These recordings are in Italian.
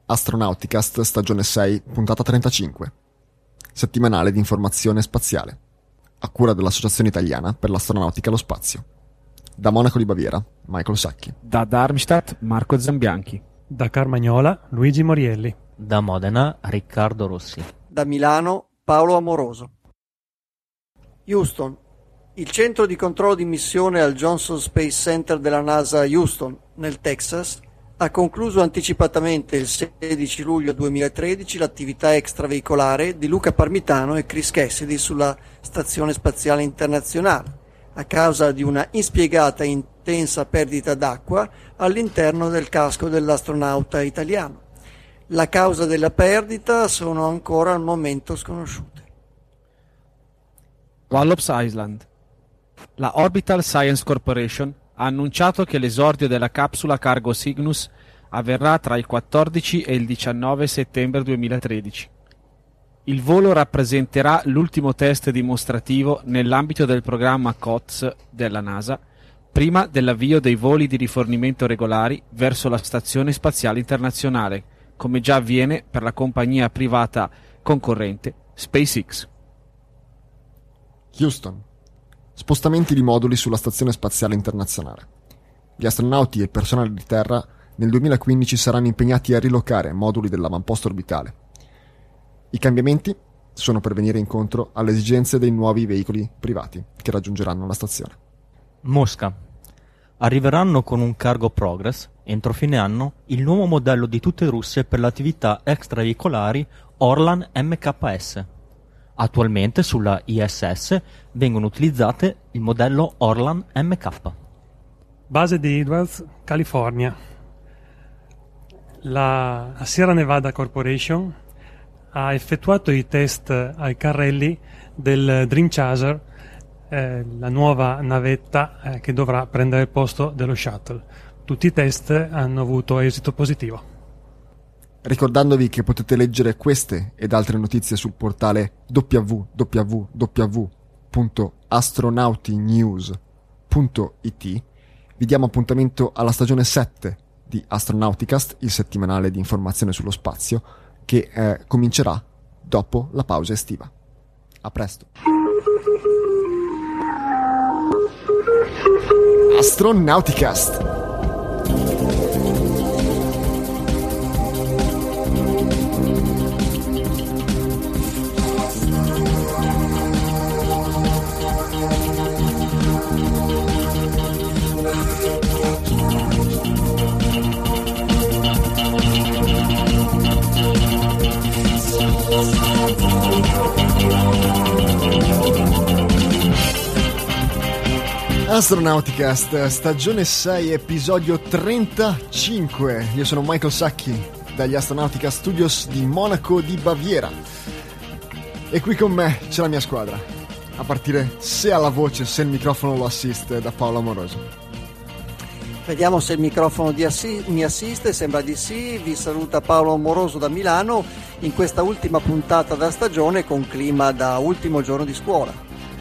Astronauticast stagione 6, puntata 35. Settimanale di informazione spaziale. A cura dell'Associazione Italiana per l'Astronautica e lo Spazio. Da Monaco di Baviera, Michael Sacchi. Da Darmstadt, Marco Zambianchi. Da Carmagnola, Luigi Morielli. Da Modena, Riccardo Rossi. Da Milano, Paolo Amoroso. Houston. Il centro di controllo di missione al Johnson Space Center della NASA Houston, nel Texas, ha concluso anticipatamente il 16 luglio 2013 l'attività extraveicolare di Luca Parmitano e Chris Cassidy sulla Stazione Spaziale Internazionale, a causa di una inspiegata e intensa perdita d'acqua all'interno del casco dell'astronauta italiano. La causa della perdita sono ancora al momento sconosciute. Wallops Island. La Orbital Science Corporation ha annunciato che l'esordio della capsula cargo Cygnus avverrà tra il 14 e il 19 settembre 2013. Il volo rappresenterà l'ultimo test dimostrativo nell'ambito del programma COTS della NASA, prima dell'avvio dei voli di rifornimento regolari verso la Stazione Spaziale Internazionale, come già avviene per la compagnia privata concorrente SpaceX. Houston. Spostamenti di moduli sulla Stazione Spaziale Internazionale. Gli astronauti e il personale di terra nel 2015 saranno impegnati a rilocare moduli dell'avamposto orbitale. I cambiamenti sono per venire incontro alle esigenze dei nuovi veicoli privati che raggiungeranno la stazione. Mosca. Arriveranno con un cargo Progress, entro fine anno, il nuovo modello di tutte russe per le attività extraveicolari Orlan MKS. Attualmente sulla ISS vengono utilizzate il modello Orlan MK. Base di Edwards, California. La Sierra Nevada Corporation ha effettuato i test ai carrelli del Dream Chaser, la nuova navetta che dovrà prendere il posto dello shuttle. Tutti i test hanno avuto esito positivo. Ricordandovi che potete leggere queste ed altre notizie sul portale www.astronautinews.it, vi diamo appuntamento alla stagione 7 di Astronauticast, il settimanale di informazione sullo spazio, che comincerà dopo la pausa estiva. A presto. Astronauticast. Astronauticast, stagione 6, episodio 35. Io sono Michael Sacchi, dagli Astronautica Studios di Monaco di Baviera. E qui con me c'è la mia squadra, a partire se alla voce, se il microfono lo assiste, da Paolo Amoroso. Vediamo se il microfono mi assiste, sembra di sì. Vi saluta Paolo Amoroso da Milano in questa ultima puntata della stagione con clima da ultimo giorno di scuola.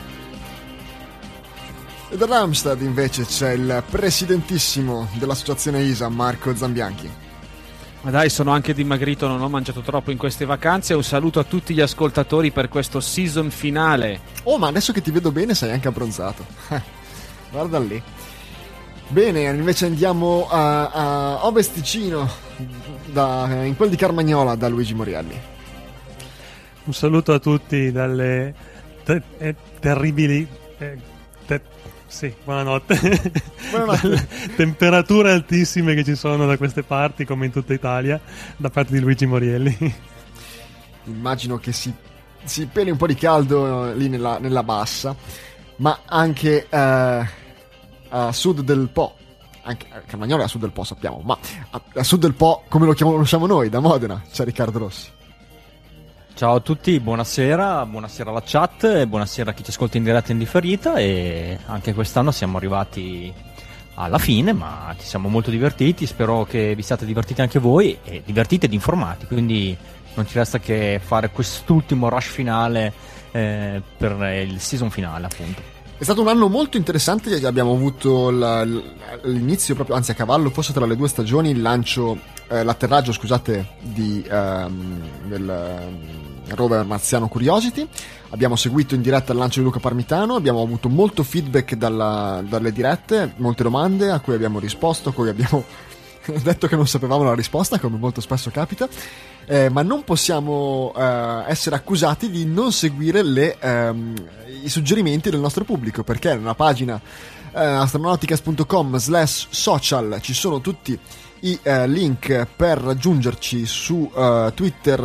E da Darmstadt invece c'è il presidentissimo dell'associazione ISA, Marco Zambianchi. Ma dai, sono anche dimagrito, non ho mangiato troppo in queste vacanze. Un saluto a tutti gli ascoltatori per questo season finale. Oh, ma adesso che ti vedo bene sei anche abbronzato. Guarda lì. Bene, invece andiamo a Ovest Ticino, in quel di Carmagnola, da Luigi Morielli. Un saluto a tutti dalle terribili... Sì, buonanotte. Buonanotte. Temperature altissime che ci sono da queste parti, come in tutta Italia, da parte di Luigi Morielli. Immagino che si peli un po' di caldo lì nella bassa, ma anche a sud del Po. Anche Carmagnola è a sud del Po, sappiamo, ma a sud del Po, come lo conosciamo noi, da Modena, c'è Riccardo Rossi. Ciao a tutti, buonasera alla chat e buonasera a chi ci ascolta in diretta e in differita. E anche quest'anno siamo arrivati alla fine, ma ci siamo molto divertiti. Spero che vi siate divertiti anche voi e divertiti ed informati, quindi non ci resta che fare quest'ultimo rush finale per il season finale, appunto. È stato un anno molto interessante, abbiamo avuto l'inizio proprio, anzi a cavallo forse tra le due stagioni, il lancio, l'atterraggio, scusate, del rover marziano Curiosity. Abbiamo seguito in diretta il lancio di Luca Parmitano, abbiamo avuto molto feedback dalle dirette, molte domande a cui abbiamo risposto, a cui abbiamo detto che non sapevamo la risposta, come molto spesso capita. Ma non possiamo essere accusati di non seguire i suggerimenti del nostro pubblico, perché nella pagina astronauticast.com/social ci sono tutti i link per raggiungerci su Twitter,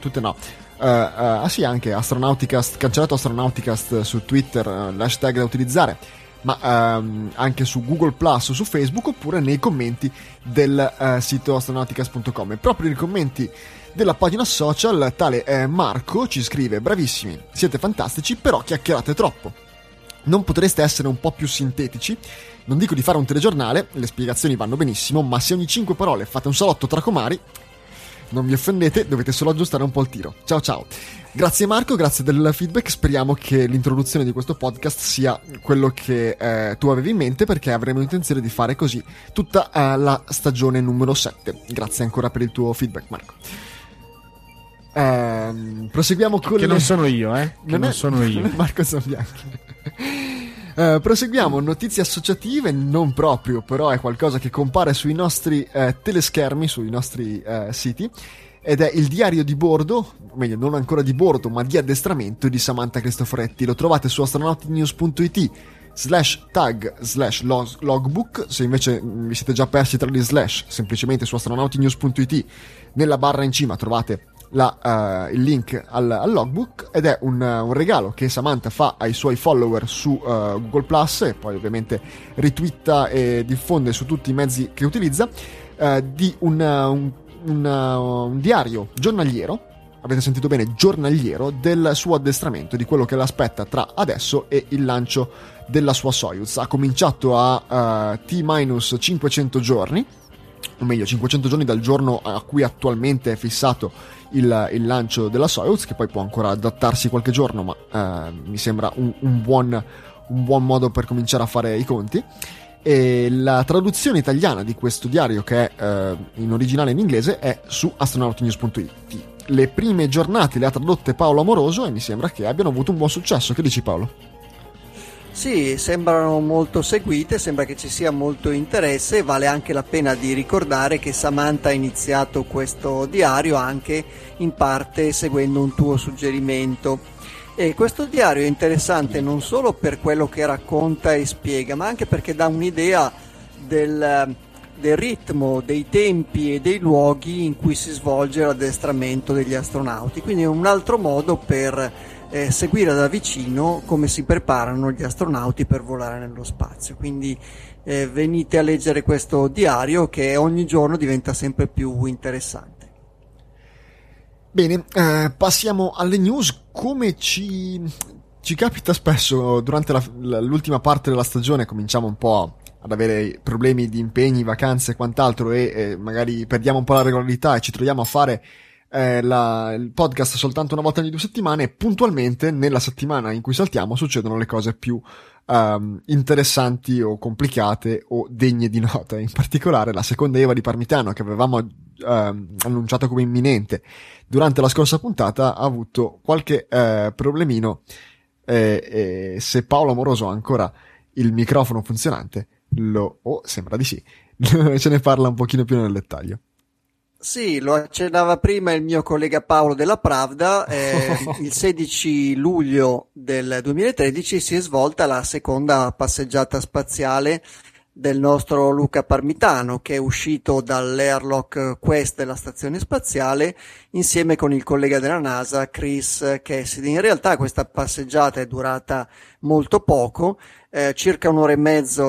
sì, anche Astronauticast, cancellato Astronauticast su Twitter, l'hashtag da utilizzare, ma anche su Google Plus o su Facebook, oppure nei commenti del sito astronauticast.com. E proprio nei commenti della pagina social tale Marco ci scrive: bravissimi, siete fantastici, però chiacchierate troppo, non potreste essere un po' più sintetici? Non dico di fare un telegiornale, le spiegazioni vanno benissimo, ma se ogni 5 parole fate un salotto tra comari, non vi offendete, dovete solo aggiustare un po' il tiro. Ciao ciao. Grazie Marco, grazie del feedback, speriamo che l'introduzione di questo podcast sia quello che tu avevi in mente, perché avremo intenzione di fare così tutta la stagione numero 7. Grazie ancora per il tuo feedback, Marco. Proseguiamo con che non sono io, non sono io. Marco Zambianchi. Proseguiamo, notizie associative, non proprio, però è qualcosa che compare sui nostri teleschermi, sui nostri siti, ed è il diario di bordo, o meglio non ancora di bordo ma di addestramento di Samantha Cristoforetti. Lo trovate su astronautinews.it/tag/logbook. Se invece vi siete già persi tra gli slash, semplicemente su astronautinews.it nella barra in cima trovate il link al logbook, ed è un regalo che Samantha fa ai suoi follower su Google Plus, e poi ovviamente ritwitta e diffonde su tutti i mezzi che utilizza, di un diario giornaliero, avete sentito bene, giornaliero, del suo addestramento, di quello che l'aspetta tra adesso e il lancio della sua Soyuz. Ha cominciato a T-500 giorni, o meglio 500 giorni dal giorno a cui attualmente è fissato il lancio della Soyuz, che poi può ancora adattarsi qualche giorno, ma mi sembra un buon modo per cominciare a fare i conti. E la traduzione italiana di questo diario, che è in originale in inglese, è su astronautinews.it. Le prime giornate le ha tradotte Paolo Amoroso e mi sembra che abbiano avuto un buon successo. Che dici, Paolo? Sì, sembrano molto seguite, sembra che ci sia molto interesse. Vale anche la pena di ricordare che Samantha ha iniziato questo diario anche in parte seguendo un tuo suggerimento. E questo diario è interessante non solo per quello che racconta e spiega, ma anche perché dà un'idea del ritmo, dei tempi e dei luoghi in cui si svolge l'addestramento degli astronauti. Quindi è un altro modo per seguire da vicino come si preparano gli astronauti per volare nello spazio. Quindi venite a leggere questo diario, che ogni giorno diventa sempre più interessante. Bene, passiamo alle news. Come ci capita spesso durante l'ultima parte della stagione, cominciamo un po' ad avere problemi di impegni, vacanze e quant'altro, e magari perdiamo un po' la regolarità e ci troviamo a fare il podcast soltanto una volta ogni 2 settimane. Puntualmente nella settimana in cui saltiamo succedono le cose più interessanti o complicate o degne di nota. In particolare la seconda Eva di Parmitano, che avevamo annunciato come imminente durante la scorsa puntata, ha avuto qualche problemino, e se Paolo Amoroso ha ancora il microfono funzionante, sembra di sì, ce ne parla un pochino più nel dettaglio. Sì, lo accennava prima il mio collega Paolo della Pravda. Il 16 luglio del 2013 si è svolta la seconda passeggiata spaziale del nostro Luca Parmitano, che è uscito dall'Airlock Quest della stazione spaziale insieme con il collega della NASA Chris Cassidy. In realtà questa passeggiata è durata molto poco, circa un'ora e mezzo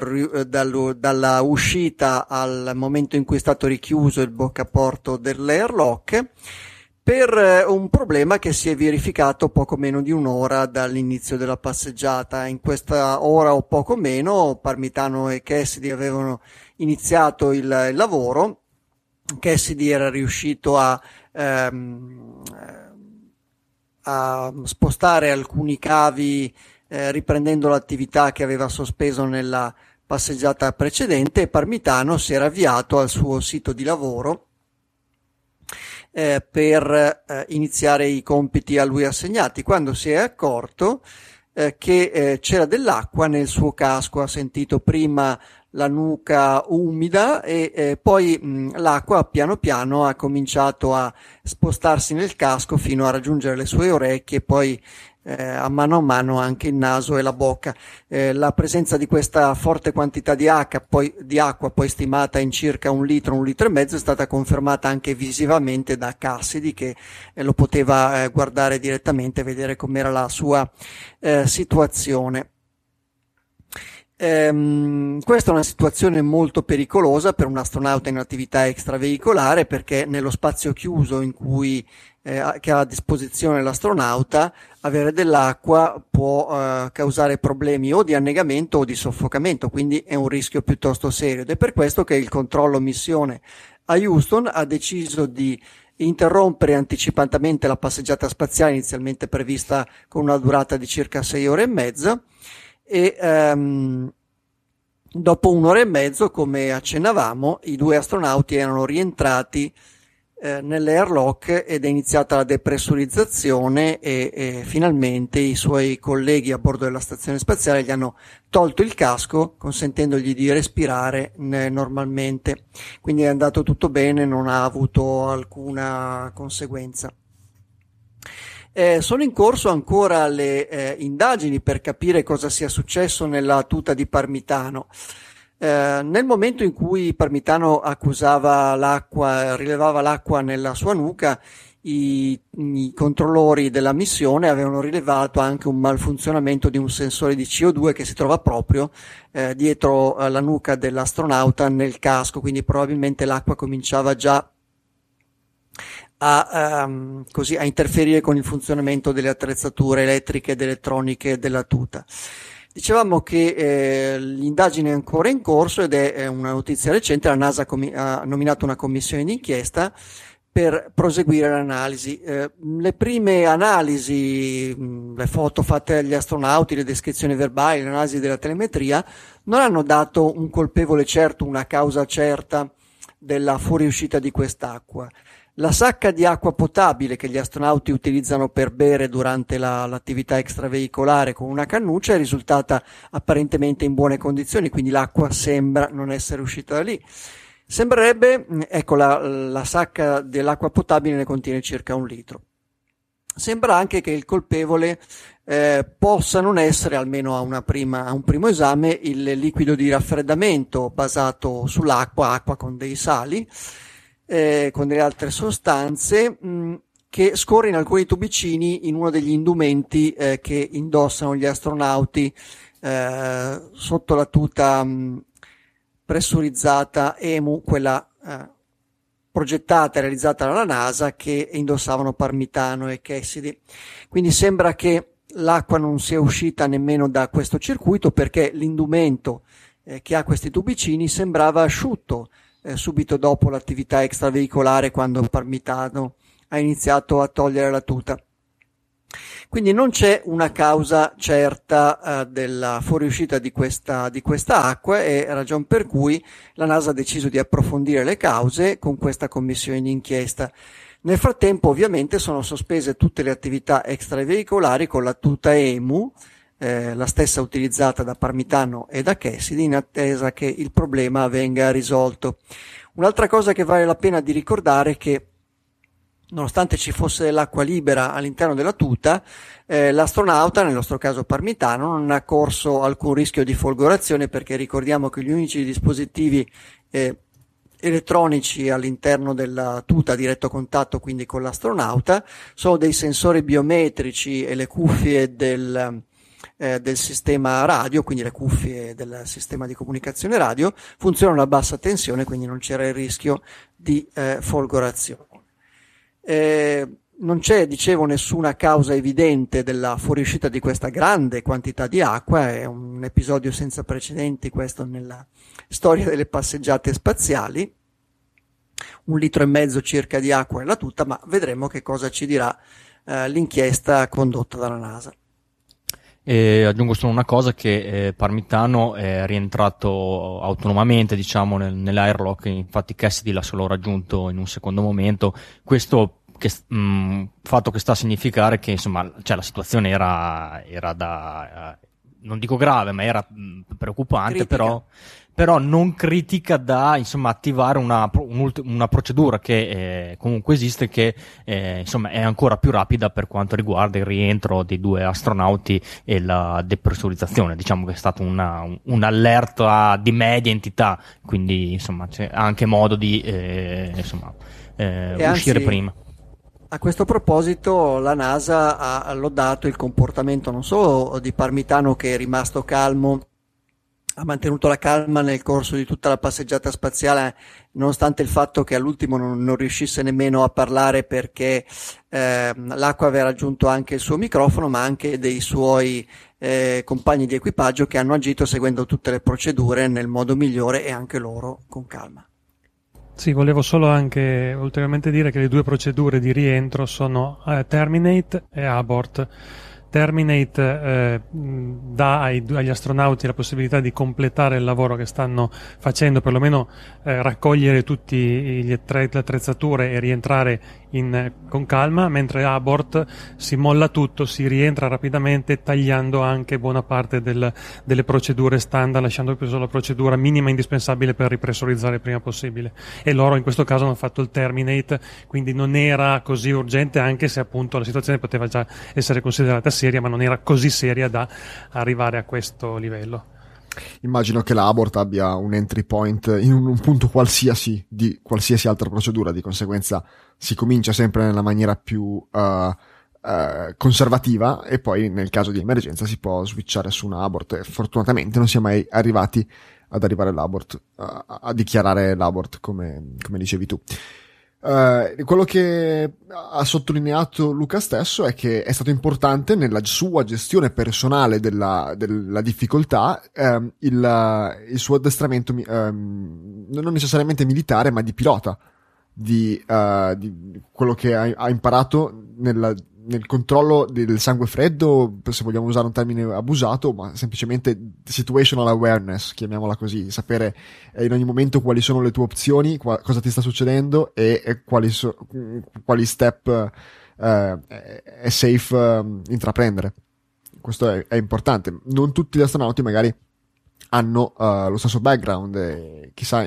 dalla uscita al momento in cui è stato richiuso il boccaporto dell'Airlock, per un problema che si è verificato poco meno di un'ora dall'inizio della passeggiata. In questa ora o poco meno Parmitano e Cassidy avevano iniziato il lavoro. Cassidy era riuscito a spostare alcuni cavi riprendendo l'attività che aveva sospeso nella passeggiata precedente, e Parmitano si era avviato al suo sito di lavoro per iniziare i compiti a lui assegnati, quando si è accorto che c'era dell'acqua nel suo casco. Ha sentito prima la nuca umida e poi l'acqua piano piano ha cominciato a spostarsi nel casco fino a raggiungere le sue orecchie, e poi a mano anche il naso e la bocca. La presenza di questa forte quantità di acqua, poi stimata in circa 1 litro, 1 litro e mezzo, è stata confermata anche visivamente da Cassidy, che lo poteva guardare direttamente e vedere com'era la sua situazione. Questa è una situazione molto pericolosa per un astronauta in attività extraveicolare, perché nello spazio chiuso che ha a disposizione l'astronauta, avere dell'acqua può causare problemi o di annegamento o di soffocamento, quindi è un rischio piuttosto serio, ed è per questo che il controllo missione a Houston ha deciso di interrompere anticipatamente la passeggiata spaziale, inizialmente prevista con una durata di circa 6 ore e mezza, e dopo 1 ora e mezzo, come accennavamo, i 2 astronauti erano rientrati nell'airlock ed è iniziata la depressurizzazione, e finalmente i suoi colleghi a bordo della stazione spaziale gli hanno tolto il casco, consentendogli di respirare normalmente. Quindi è andato tutto bene, non ha avuto alcuna conseguenza. Sono in corso ancora le indagini per capire cosa sia successo nella tuta di Parmitano. Nel momento in cui Parmitano rilevava l'acqua nella sua nuca, i controllori della missione avevano rilevato anche un malfunzionamento di un sensore di CO2 che si trova proprio dietro la nuca dell'astronauta nel casco, quindi probabilmente l'acqua cominciava già a interferire con il funzionamento delle attrezzature elettriche ed elettroniche della tuta. Dicevamo che l'indagine è ancora in corso ed è una notizia recente. La NASA ha nominato una commissione d'inchiesta per proseguire l'analisi. Le prime analisi, le foto fatte agli astronauti, le descrizioni verbali, l'analisi della telemetria, non hanno dato un colpevole certo, una causa certa della fuoriuscita di quest'acqua. La sacca di acqua potabile che gli astronauti utilizzano per bere durante l'attività extraveicolare con una cannuccia è risultata apparentemente in buone condizioni, quindi l'acqua sembra non essere uscita da lì. Sembrerebbe, ecco, la sacca dell'acqua potabile ne contiene circa 1 litro. Sembra anche che il colpevole possa non essere, almeno a un primo esame, il liquido di raffreddamento basato sull'acqua, acqua con dei sali, con delle altre sostanze, che scorre in alcuni tubicini in uno degli indumenti che indossano gli astronauti sotto la tuta pressurizzata EMU, quella progettata e realizzata dalla NASA, che indossavano Parmitano e Cassidy. Quindi sembra che l'acqua non sia uscita nemmeno da questo circuito, perché l'indumento che ha questi tubicini sembrava asciutto subito dopo l'attività extraveicolare, quando Parmitano ha iniziato a togliere la tuta. Quindi non c'è una causa certa della fuoriuscita di questa acqua, e ragion per cui la NASA ha deciso di approfondire le cause con questa commissione d'inchiesta. Nel frattempo, ovviamente, sono sospese tutte le attività extraveicolari con la tuta EMU, la stessa utilizzata da Parmitano e da Cassidy, in attesa che il problema venga risolto. Un'altra cosa che vale la pena di ricordare è che, nonostante ci fosse dell'acqua libera all'interno della tuta, l'astronauta, nel nostro caso Parmitano, non ha corso alcun rischio di folgorazione, perché ricordiamo che gli unici dispositivi elettronici all'interno della tuta a diretto contatto, quindi con l'astronauta, sono dei sensori biometrici e le cuffie del sistema radio, quindi le cuffie del sistema di comunicazione radio, funzionano a bassa tensione, quindi non c'era il rischio di folgorazione. Non c'è, dicevo, nessuna causa evidente della fuoriuscita di questa grande quantità di acqua. È un episodio senza precedenti questo nella storia delle passeggiate spaziali. 1,5 litri circa di acqua nella tuta, ma vedremo che cosa ci dirà l'inchiesta condotta dalla NASA. E aggiungo solo una cosa, che Parmitano è rientrato autonomamente, diciamo, nell'airlock, infatti Cassidy l'ha solo raggiunto in un secondo momento. Questo fatto che sta a significare che, insomma, cioè, la situazione era da non dico grave, ma era preoccupante, però non critica da, insomma, attivare una procedura che comunque esiste, che insomma è ancora più rapida per quanto riguarda il rientro dei 2 astronauti e la depressurizzazione. Diciamo che è stato un'allerta di media entità, quindi insomma c'è anche modo di uscire prima. A questo proposito la NASA ha lodato il comportamento non solo di Parmitano, che è rimasto calmo, ha mantenuto la calma nel corso di tutta la passeggiata spaziale, nonostante il fatto che all'ultimo non riuscisse nemmeno a parlare perché l'acqua aveva raggiunto anche il suo microfono, ma anche dei suoi compagni di equipaggio, che hanno agito seguendo tutte le procedure nel modo migliore, e anche loro con calma. Sì, volevo solo anche ulteriormente dire che le 2 procedure di rientro sono Terminate e Abort. Terminate dà agli astronauti la possibilità di completare il lavoro che stanno facendo, perlomeno raccogliere tutti le attrezzature e rientrare con calma, mentre Abort si molla tutto, si rientra rapidamente, tagliando anche buona parte delle procedure standard, lasciando solo la procedura minima indispensabile per ripressurizzare il prima possibile. E loro in questo caso hanno fatto il Terminate, quindi non era così urgente, anche se appunto la situazione poteva già essere considerata seria, ma non era così seria da arrivare a questo livello. Immagino che la Abort abbia un entry point in un punto qualsiasi di qualsiasi altra procedura, di conseguenza si comincia sempre nella maniera più conservativa, e poi nel caso di emergenza si può switchare su una Abort, e fortunatamente non si è mai arrivati ad arrivare l'Abort, a dichiarare l'Abort, come dicevi tu. Quello che ha sottolineato Luca stesso è che è stato importante nella sua gestione personale della difficoltà il suo addestramento non necessariamente militare, ma di pilota, di quello che ha imparato nel controllo del sangue freddo, se vogliamo usare un termine abusato, ma semplicemente situational awareness, chiamiamola così, sapere in ogni momento quali sono le tue opzioni, cosa ti sta succedendo, e quali step è safe intraprendere. Questo è importante. Non tutti gli astronauti magari hanno lo stesso background, e chissà,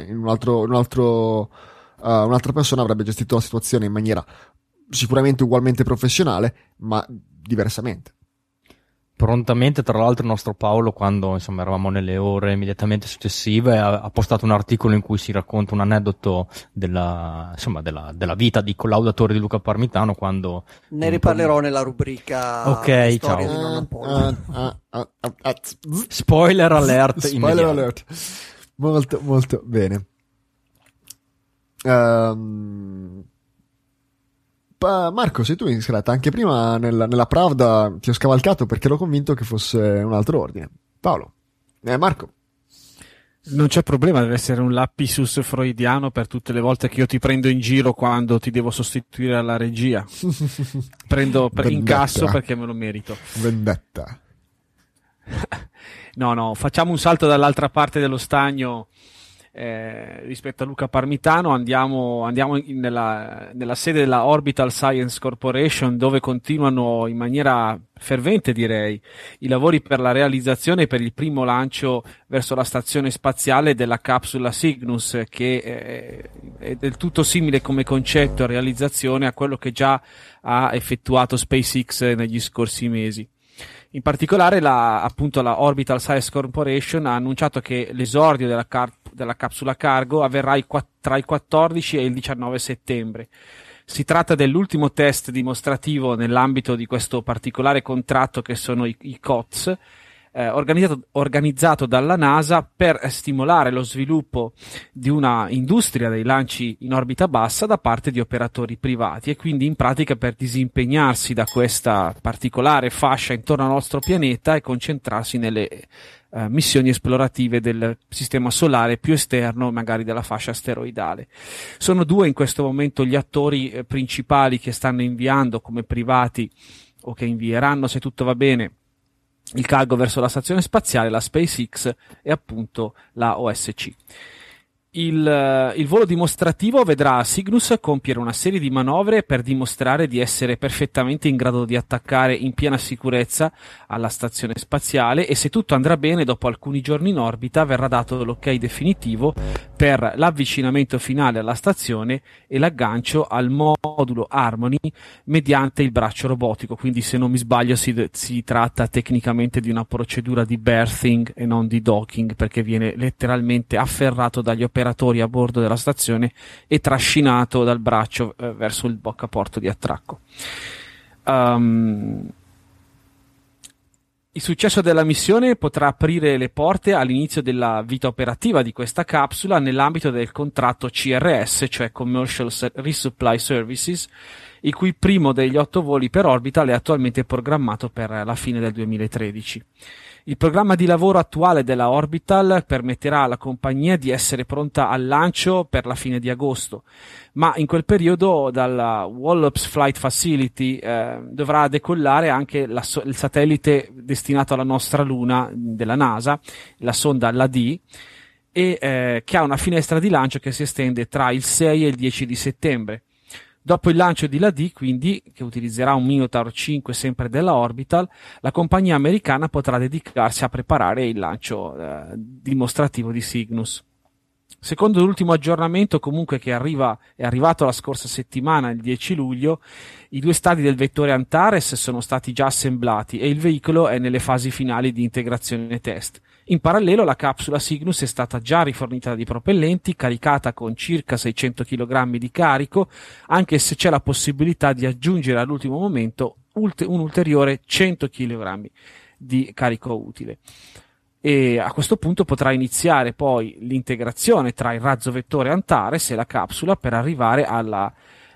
un'altra persona avrebbe gestito la situazione in maniera sicuramente ugualmente professionale, ma diversamente. Prontamente, tra l'altro, il nostro Paolo, quando insomma eravamo nelle ore immediatamente successive, ha postato un articolo in cui si racconta un aneddoto della vita di collaudatore di Luca Parmitano, quando ne riparlerò nella rubrica ok, Storie ciao. di Nonno Paolo. Spoiler alert. Spoiler alert. Molto molto bene. Marco, sei tu in scaletta. Anche prima nella Pravda ti ho scavalcato perché ero convinto che fosse un altro ordine. Paolo. Marco. Non c'è problema, deve essere un lapsus freudiano per tutte le volte che io ti prendo in giro quando ti devo sostituire alla regia. Prendo incasso perché me lo merito. Vendetta. No, facciamo un salto dall'altra parte dello stagno. Rispetto a Luca Parmitano andiamo nella sede della Orbital Science Corporation, dove continuano in maniera fervente, direi, i lavori per la realizzazione e per il primo lancio verso la stazione spaziale della capsula Cygnus, che è del tutto simile come concetto e realizzazione a quello che già ha effettuato SpaceX negli scorsi mesi. In particolare la Orbital Science Corporation ha annunciato che l'esordio della capsula cargo avverrà tra il 14 e il 19 settembre. Si tratta dell'ultimo test dimostrativo nell'ambito di questo particolare contratto, che sono i COTS, organizzato dalla NASA per stimolare lo sviluppo di una industria dei lanci in orbita bassa da parte di operatori privati, e quindi in pratica per disimpegnarsi da questa particolare fascia intorno al nostro pianeta e concentrarsi nelle missioni esplorative del sistema solare più esterno, magari della fascia asteroidale. Sono 2 in questo momento gli attori principali che stanno inviando come privati, o che invieranno se tutto va bene, il cargo verso la stazione spaziale, la SpaceX e appunto la OSC. Il volo dimostrativo vedrà Cygnus compiere una serie di manovre per dimostrare di essere perfettamente in grado di attaccare in piena sicurezza alla stazione spaziale, e se tutto andrà bene, dopo alcuni giorni in orbita verrà dato l'ok definitivo per l'avvicinamento finale alla stazione e l'aggancio al modulo Harmony mediante il braccio robotico. Quindi, se non mi sbaglio, si tratta tecnicamente di una procedura di berthing e non di docking, perché viene letteralmente afferrato dagli operatori a bordo della stazione e trascinato dal braccio verso il boccaporto di attracco. Il successo della missione potrà aprire le porte all'inizio della vita operativa di questa capsula nell'ambito del contratto CRS, cioè Commercial Resupply Services, il cui primo degli 8 voli per Orbital è attualmente programmato per la fine del 2013. Il programma di lavoro attuale della Orbital permetterà alla compagnia di essere pronta al lancio per la fine di agosto, ma in quel periodo dalla Wallops Flight Facility dovrà decollare anche il satellite destinato alla nostra Luna della NASA, la sonda LAD, e che ha una finestra di lancio che si estende tra il 6 e il 10 di settembre. Dopo il lancio di LAD, quindi, che utilizzerà un Minotaur 5 sempre della Orbital, la compagnia americana potrà dedicarsi a preparare il lancio dimostrativo di Cygnus. Secondo l'ultimo aggiornamento, comunque, che è arrivato la scorsa settimana, il 10 luglio, i 2 stadi del vettore Antares sono stati già assemblati e il veicolo è nelle fasi finali di integrazione e test. In parallelo, la capsula Cygnus è stata già rifornita di propellenti, caricata con circa 600 kg di carico, anche se c'è la possibilità di aggiungere all'ultimo momento un ulteriore 100 kg di carico utile. E a questo punto potrà iniziare poi l'integrazione tra il razzo vettore Antares e la capsula per arrivare al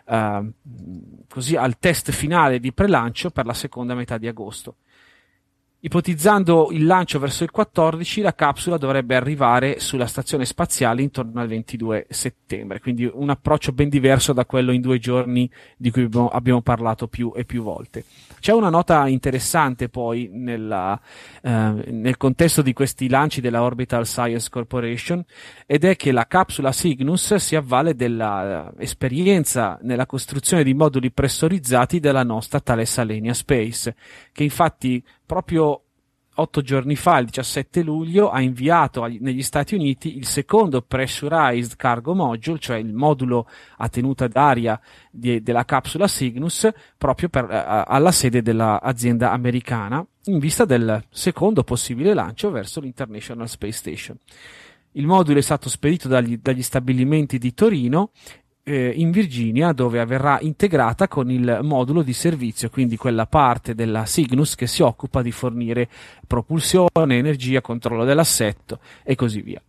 test finale di prelancio per la seconda metà di agosto. Ipotizzando il lancio verso il 14, la capsula dovrebbe arrivare sulla stazione spaziale intorno al 22 settembre, quindi un approccio ben diverso da quello in 2 giorni di cui abbiamo parlato più e più volte. C'è una nota interessante poi nel contesto di questi lanci della Orbital Science Corporation, ed è che la capsula Cygnus si avvale della esperienza nella costruzione di moduli pressurizzati della nostra Thales Alenia Space, che infatti proprio 8 giorni fa, il 17 luglio, ha inviato negli Stati Uniti il secondo Pressurized Cargo Module, cioè il modulo a tenuta d'aria della capsula Cygnus, proprio alla sede dell'azienda americana, in vista del secondo possibile lancio verso l'International Space Station. Il modulo è stato spedito dagli stabilimenti di Torino in Virginia, dove verrà integrata con il modulo di servizio, quindi quella parte della Cygnus che si occupa di fornire propulsione, energia, controllo dell'assetto e così via.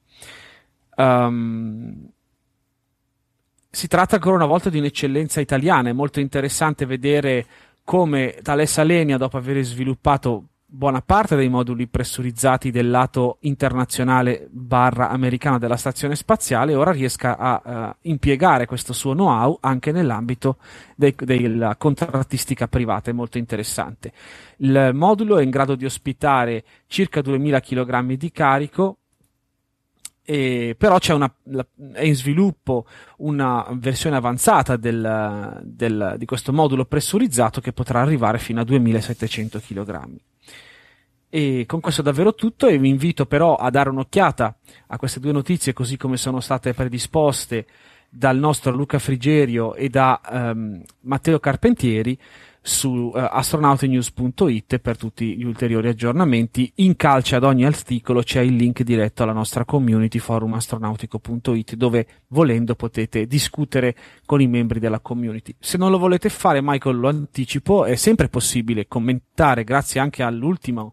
Si tratta ancora una volta di un'eccellenza italiana. È molto interessante vedere come Thales Alenia, dopo aver sviluppato buona parte dei moduli pressurizzati del lato internazionale / americano della stazione spaziale, ora riesca a impiegare questo suo know-how anche nell'ambito della contrattistica privata. È molto interessante. Il modulo è in grado di ospitare circa 2000 kg di carico, però è in sviluppo una versione avanzata di questo modulo pressurizzato che potrà arrivare fino a 2700 kg. E con questo è davvero tutto, e vi invito però a dare un'occhiata a queste 2 notizie così come sono state predisposte dal nostro Luca Frigerio e da Matteo Carpentieri su astronautinews.it per tutti gli ulteriori aggiornamenti. In calce ad ogni articolo c'è il link diretto alla nostra community forumastronautico.it, dove volendo potete discutere con i membri della community. Se non lo volete fare, Michael, lo anticipo, è sempre possibile commentare, grazie anche all'ultima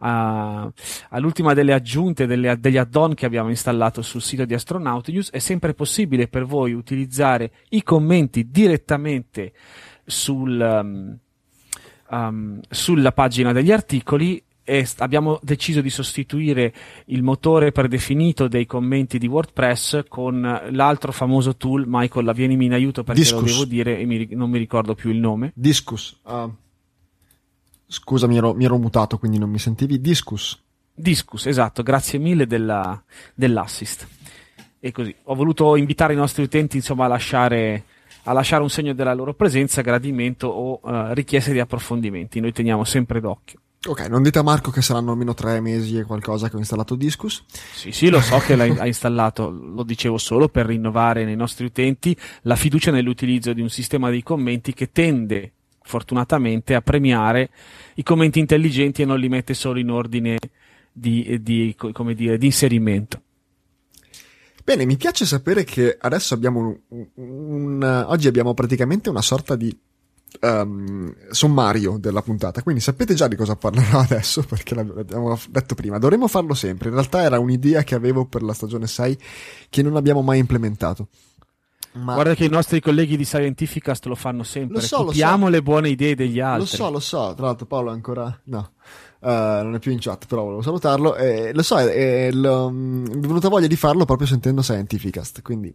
delle aggiunte, degli add-on che abbiamo installato sul sito di Astronauti News. È sempre possibile per voi utilizzare i commenti direttamente sulla pagina degli articoli, e abbiamo deciso di sostituire il motore predefinito dei commenti di WordPress con l'altro famoso tool. Michael, vienimi in aiuto perché Disqus. Lo devo dire e non mi ricordo più il nome. Disqus. Scusa, mi ero mutato, quindi non mi sentivi. Discus, esatto, grazie mille dell'assist. E così, ho voluto invitare i nostri utenti, insomma, a lasciare un segno della loro presenza, gradimento o richieste di approfondimenti. Noi teniamo sempre d'occhio. Ok, non dite a Marco che saranno almeno 3 mesi e qualcosa che ho installato Discus. Sì, lo so che l'hai installato, lo dicevo solo per rinnovare nei nostri utenti la fiducia nell'utilizzo di un sistema di commenti che tende, fortunatamente, a premiare i commenti intelligenti e non li mette solo in ordine di inserimento. Bene, mi piace sapere che adesso abbiamo oggi abbiamo praticamente una sorta di sommario della puntata, quindi sapete già di cosa parlerò adesso, perché l'abbiamo detto prima. Dovremmo farlo sempre, in realtà era un'idea che avevo per la stagione 6 che non abbiamo mai implementato. Ma guarda che i nostri colleghi di Scientificast lo fanno sempre, copiamo le buone idee degli altri. Lo so, tra l'altro Paolo è ancora... no, non è più in chat, però volevo salutarlo. Lo so, mi è venuta voglia di farlo proprio sentendo Scientificast, quindi...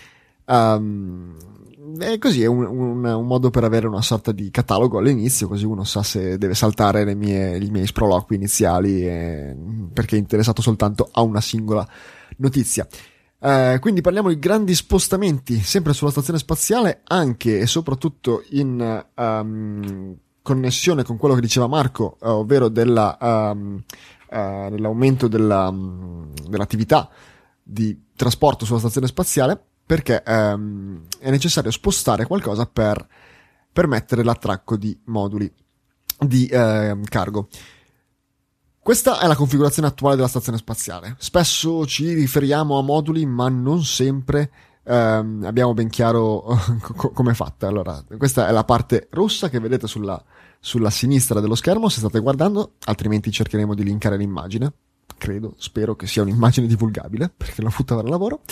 è così, è un modo per avere una sorta di catalogo all'inizio, così uno sa se deve saltare i miei sproloqui iniziali, perché è interessato soltanto a una singola notizia. Quindi parliamo di grandi spostamenti sempre sulla stazione spaziale, anche e soprattutto in connessione con quello che diceva Marco, ovvero dell'aumento dell'attività di trasporto sulla stazione spaziale, perché è necessario spostare qualcosa per permettere l'attracco di moduli di cargo. Questa è la configurazione attuale della stazione spaziale. Spesso ci riferiamo a moduli, ma non sempre abbiamo ben chiaro come è fatta. Allora, questa è la parte rossa che vedete sulla sinistra dello schermo, se state guardando, altrimenti cercheremo di linkare l'immagine. Spero che sia un'immagine divulgabile, perché l'ho avuta per lavoro.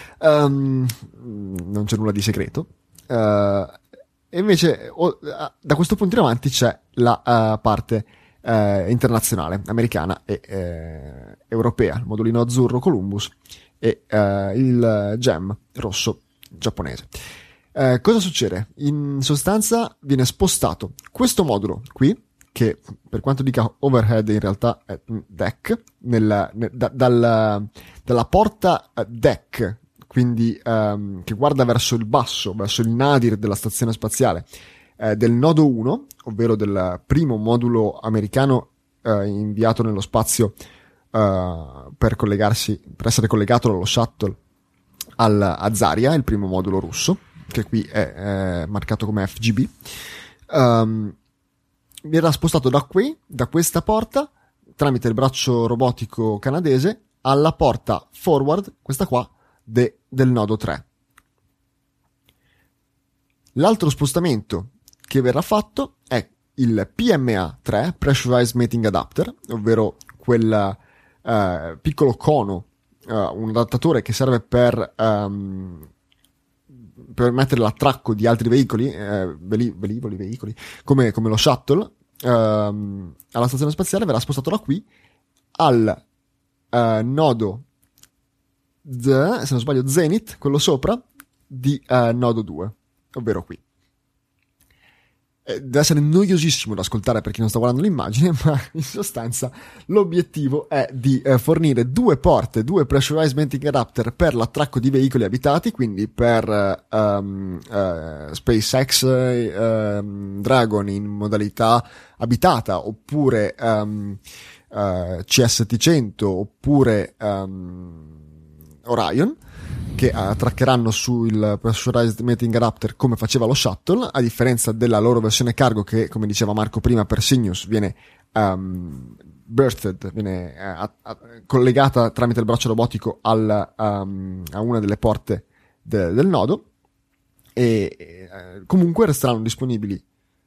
Non c'è nulla di segreto. E invece, da questo punto in avanti c'è la parte internazionale, americana e europea, il modulino azzurro Columbus e il GEM rosso giapponese. Cosa succede? In sostanza viene spostato questo modulo qui, che per quanto dica overhead in realtà è deck, dalla porta deck, quindi che guarda verso il basso, verso il nadir della stazione spaziale, del nodo 1, ovvero del primo modulo americano inviato nello spazio per essere collegato dallo shuttle a Zarya, il primo modulo russo, che qui è marcato come FGB. Verrà spostato da questa porta, tramite il braccio robotico canadese, alla porta forward, questa qua, del nodo 3. L'altro spostamento che verrà fatto è il PMA3, Pressurized Mating Adapter, ovvero quel piccolo cono, un adattatore che serve per mettere l'attracco di altri veicoli, veicoli come lo shuttle, alla stazione spaziale. Verrà spostato da qui al nodo, se non sbaglio, Zenith, quello sopra, di nodo 2, ovvero qui. Deve essere noiosissimo da ascoltare per chi non sta guardando l'immagine, ma in sostanza l'obiettivo è di fornire due pressurized mating adapter per l'attracco di veicoli abitati, quindi per SpaceX Dragon in modalità abitata, oppure CST-100, oppure Orion, che attraccheranno sul Pressurized Mating Adapter come faceva lo shuttle, a differenza della loro versione cargo che, come diceva Marco prima, per Cygnus viene berthed, viene collegata tramite il braccio robotico a una delle porte del nodo, e comunque resteranno disponibili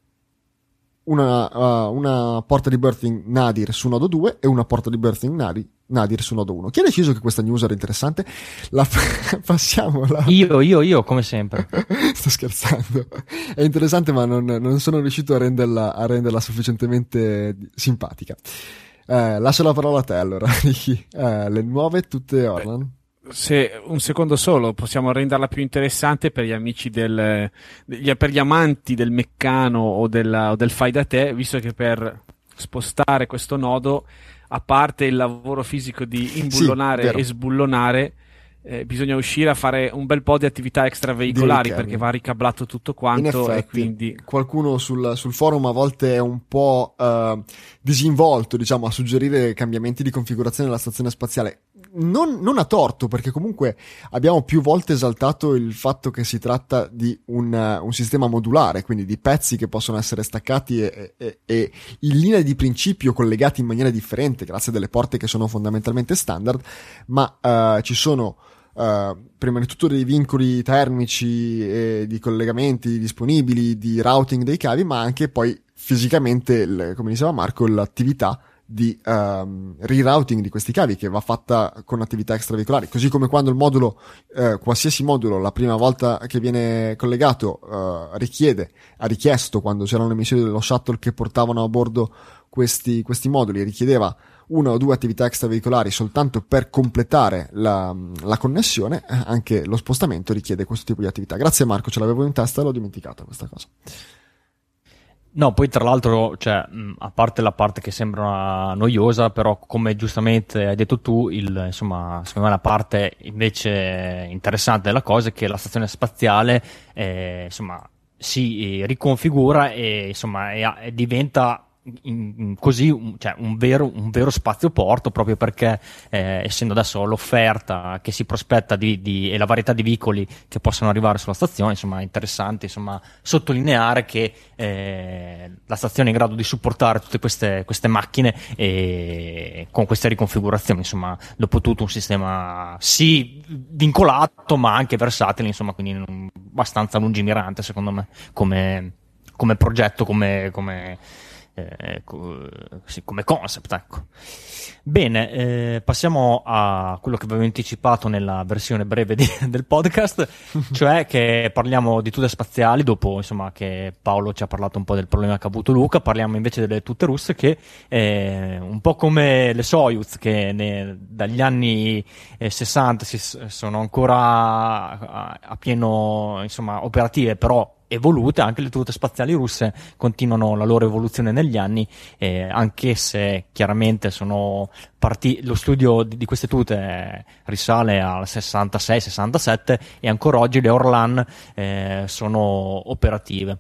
una porta di berthing Nadir su nodo 2 e una porta di berthing Nadir su nodo 1. Chi ha deciso che questa news era interessante? Passiamola. Io, come sempre. Sto scherzando. È interessante, ma non sono riuscito a renderla sufficientemente simpatica. Lascio la parola a te, allora. Le nuove tutte Orlan. Se un secondo solo possiamo renderla più interessante per gli amici per gli amanti del meccano o del fai da te, visto che per spostare questo nodo, a parte il lavoro fisico di imbullonare e sbullonare, bisogna uscire a fare un bel po' di attività extraveicolari, perché va ricablato tutto quanto. In effetti, e quindi qualcuno sul forum a volte è un po' disinvolto, diciamo, a suggerire cambiamenti di configurazione della stazione spaziale. Non a torto, perché comunque abbiamo più volte esaltato il fatto che si tratta di un sistema modulare, quindi di pezzi che possono essere staccati e in linea di principio collegati in maniera differente grazie a delle porte che sono fondamentalmente standard, ma ci sono prima di tutto dei vincoli termici e di collegamenti disponibili, di routing dei cavi, ma anche poi fisicamente, come diceva Marco, l'attività di rerouting di questi cavi che va fatta con attività extraveicolari, così come quando il modulo, qualsiasi modulo, la prima volta che viene collegato ha richiesto, quando c'erano le missioni dello shuttle che portavano a bordo questi moduli, richiedeva una o due attività extraveicolari soltanto per completare la connessione, anche lo spostamento richiede questo tipo di attività. Grazie Marco, ce l'avevo in testa e l'ho dimenticata questa cosa. No, poi tra l'altro, cioè, a parte la parte che sembra noiosa, però come giustamente hai detto tu, insomma, secondo me la parte invece interessante della cosa è che la stazione spaziale, insomma, si riconfigura e insomma e diventa così cioè un vero spazioporto, proprio perché essendo adesso l'offerta che si prospetta e la varietà di veicoli che possono arrivare sulla stazione, insomma è interessante, insomma, sottolineare che la stazione è in grado di supportare tutte queste macchine con queste riconfigurazioni, insomma, dopo tutto un sistema sì vincolato ma anche versatile, insomma, quindi abbastanza lungimirante secondo me come progetto, come concept, ecco. Bene, passiamo a quello che avevo anticipato nella versione breve del podcast, cioè che parliamo di tute spaziali. Dopo, insomma, che Paolo ci ha parlato un po' del problema che ha avuto Luca, parliamo invece delle tute russe che un po' come le Soyuz, che dagli anni 60 sono ancora a pieno, insomma, operative, però evolute. Anche le tute spaziali russe continuano la loro evoluzione negli anni, anche se chiaramente lo studio di queste tute risale al 66-67 e ancora oggi le Orlan sono operative.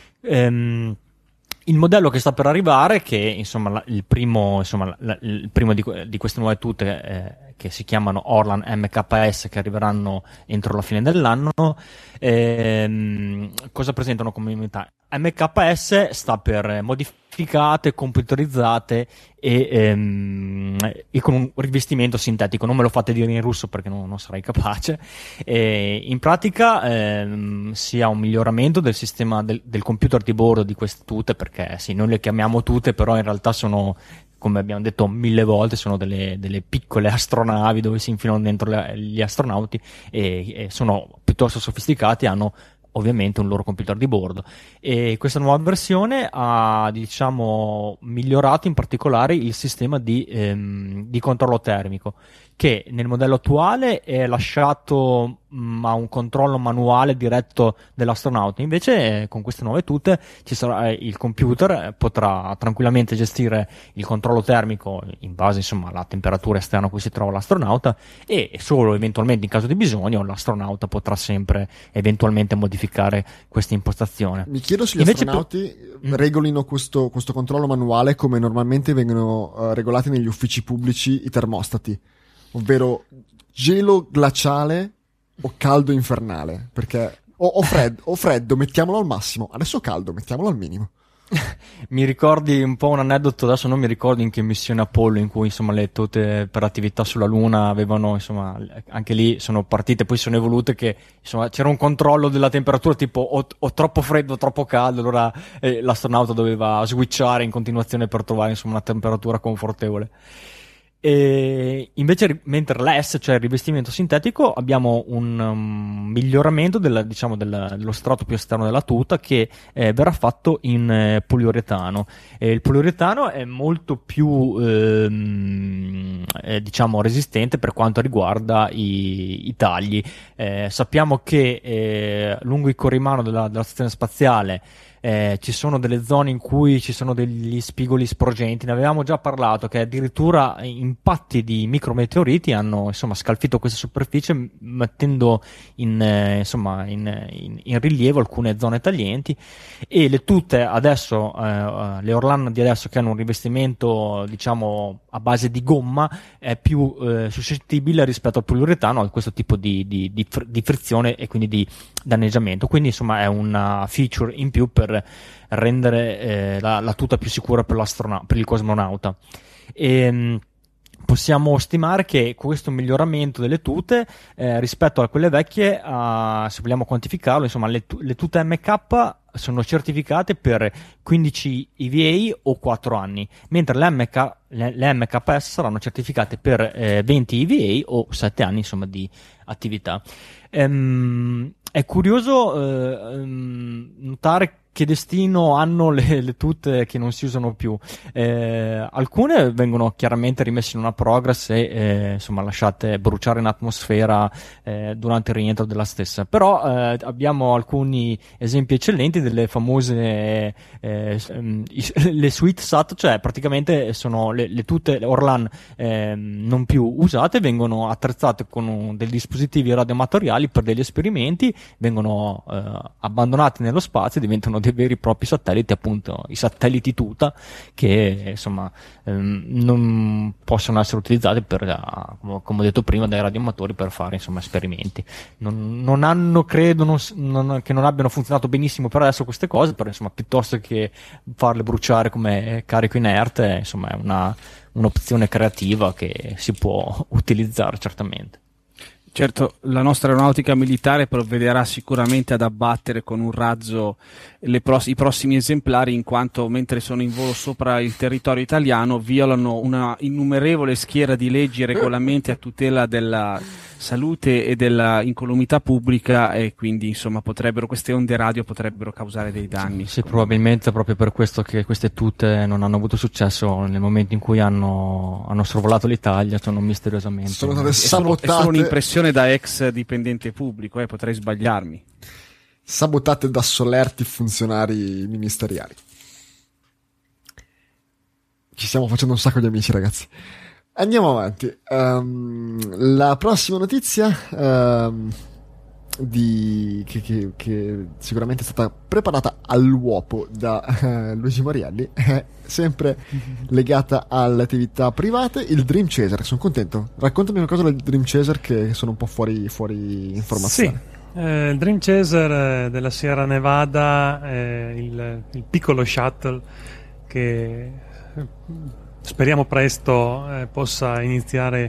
Il modello che sta per arrivare, che insomma il primo di queste nuove tute che si chiamano Orlan MKS, che arriveranno entro la fine dell'anno, cosa presentano come unità? MKS sta per modificate, computerizzate e con un rivestimento sintetico. Non me lo fate dire in russo perché non sarei capace. In pratica sia un miglioramento del sistema del computer di bordo di queste tute, perché sì, noi le chiamiamo tute, però in realtà sono, come abbiamo detto 1000 volte, sono delle piccole astronavi dove si infilano dentro gli astronauti e sono piuttosto sofisticati, hanno ovviamente un loro computer di bordo. E questa nuova versione ha, diciamo, migliorato in particolare il sistema di controllo termico, che nel modello attuale è lasciato a un controllo manuale diretto dell'astronauta. Invece con queste nuove tute ci sarà il computer potrà tranquillamente gestire il controllo termico in base, insomma, alla temperatura esterna a cui si trova l'astronauta, e solo eventualmente in caso di bisogno l'astronauta potrà sempre eventualmente modificare questa impostazione. Mi chiedo se gli astronauti regolino questo controllo manuale come normalmente vengono regolati negli uffici pubblici i termostati, ovvero gelo glaciale o caldo infernale, perché o freddo mettiamolo al massimo, adesso caldo mettiamolo al minimo. Mi ricordi un po' un aneddoto, adesso non mi ricordo in che missione Apollo, in cui insomma le tute per attività sulla Luna avevano, insomma, anche lì sono partite, poi sono evolute che insomma c'era un controllo della temperatura tipo o troppo freddo o troppo caldo, allora l'astronauta doveva switchare in continuazione per trovare, insomma, una temperatura confortevole. E invece, mentre l'S, cioè il rivestimento sintetico, abbiamo un miglioramento dello strato più esterno della tuta, che verrà fatto in poliuretano. Il poliuretano è molto più diciamo resistente per quanto riguarda i tagli. Sappiamo che lungo il corrimano della stazione spaziale ci sono delle zone in cui ci sono degli spigoli sporgenti. Ne avevamo già parlato, che addirittura impatti di micrometeoriti hanno insomma scalfito questa superficie, mettendo in rilievo alcune zone taglienti, e le tute adesso, le Orlan di adesso, che hanno un rivestimento diciamo a base di gomma, è più suscettibile rispetto al poliuretano a questo tipo di frizione e quindi di danneggiamento. Quindi insomma è una feature in più per rendere la tuta più sicura per il cosmonauta. Possiamo stimare che questo miglioramento delle tute rispetto a quelle vecchie, se vogliamo quantificarlo, insomma le tute MK sono certificate per 15 EVA o 4 anni, mentre le MKS saranno certificate per 20 EVA o 7 anni insomma di attività. È curioso notare che destino hanno le tute che non si usano più. Alcune vengono chiaramente rimesse in una progress e insomma lasciate bruciare in atmosfera durante il rientro della stessa, però abbiamo alcuni esempi eccellenti delle famose le sweet SAT, cioè praticamente sono le tute Orlan non più usate, vengono attrezzate con dei dispositivi radioamatoriali per degli esperimenti, vengono abbandonati nello spazio e diventano dei veri e propri satelliti, appunto i satelliti tuta, che insomma non possono essere utilizzati per, come ho detto prima, dai radioamatori per fare insomma esperimenti. Credo che non abbiano funzionato benissimo per adesso queste cose, però insomma piuttosto che farle bruciare come carico inerte, insomma è un'opzione creativa che si può utilizzare certamente. Certo, la nostra aeronautica militare provvederà sicuramente ad abbattere con un razzo i prossimi esemplari, in quanto mentre sono in volo sopra il territorio italiano violano una innumerevole schiera di leggi e regolamenti a tutela della salute e della incolumità pubblica, e quindi insomma queste onde radio potrebbero causare dei danni. Sì, probabilmente proprio per questo che queste tute non hanno avuto successo nel momento in cui hanno sorvolato l'Italia, sono misteriosamente state sabotate. È solo un'impressione da ex dipendente pubblico, potrei sbagliarmi. Sabotate da solerti funzionari ministeriali. Ci stiamo facendo un sacco di amici, ragazzi. Andiamo avanti. La prossima notizia che sicuramente è stata preparata all'uopo da Luigi Morielli, è sempre legata alle attività private, il Dream Chaser. Sono contento. Raccontami una cosa del Dream Chaser, che sono un po' fuori informazione. Sì. Il Dream Chaser della Sierra Nevada, il piccolo shuttle che speriamo presto possa iniziare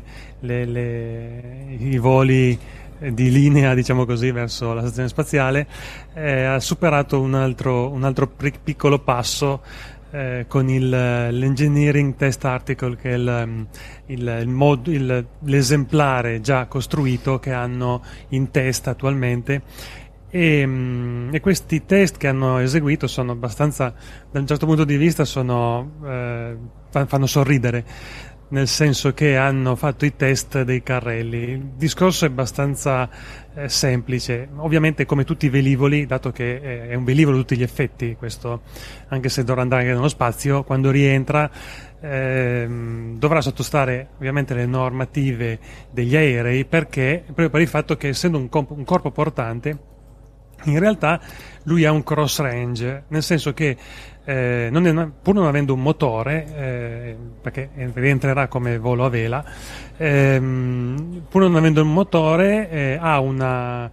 i voli di linea, diciamo così, verso la stazione spaziale, ha superato un altro piccolo passo con l'Engineering Test Article, che è l'esemplare già costruito che hanno in test attualmente. E questi test che hanno eseguito sono abbastanza, da un certo punto di vista, fanno sorridere, nel senso che hanno fatto i test dei carrelli. Il discorso è abbastanza semplice, ovviamente come tutti i velivoli, dato che è un velivolo a tutti gli effetti questo, anche se dovrà andare anche nello spazio, quando rientra dovrà sottostare ovviamente le normative degli aerei, proprio per il fatto che, essendo un corpo portante, in realtà lui ha un cross range, nel senso che pur non avendo un motore, perché rientrerà come volo a vela, pur non avendo un motore, ha un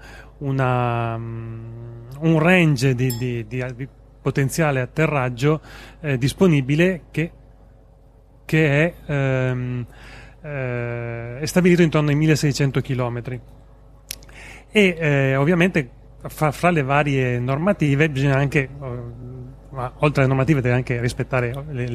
range di potenziale atterraggio disponibile che è stabilito intorno ai 1600 km. E ovviamente fra le varie normative bisogna anche, ma oltre alle normative deve anche rispettare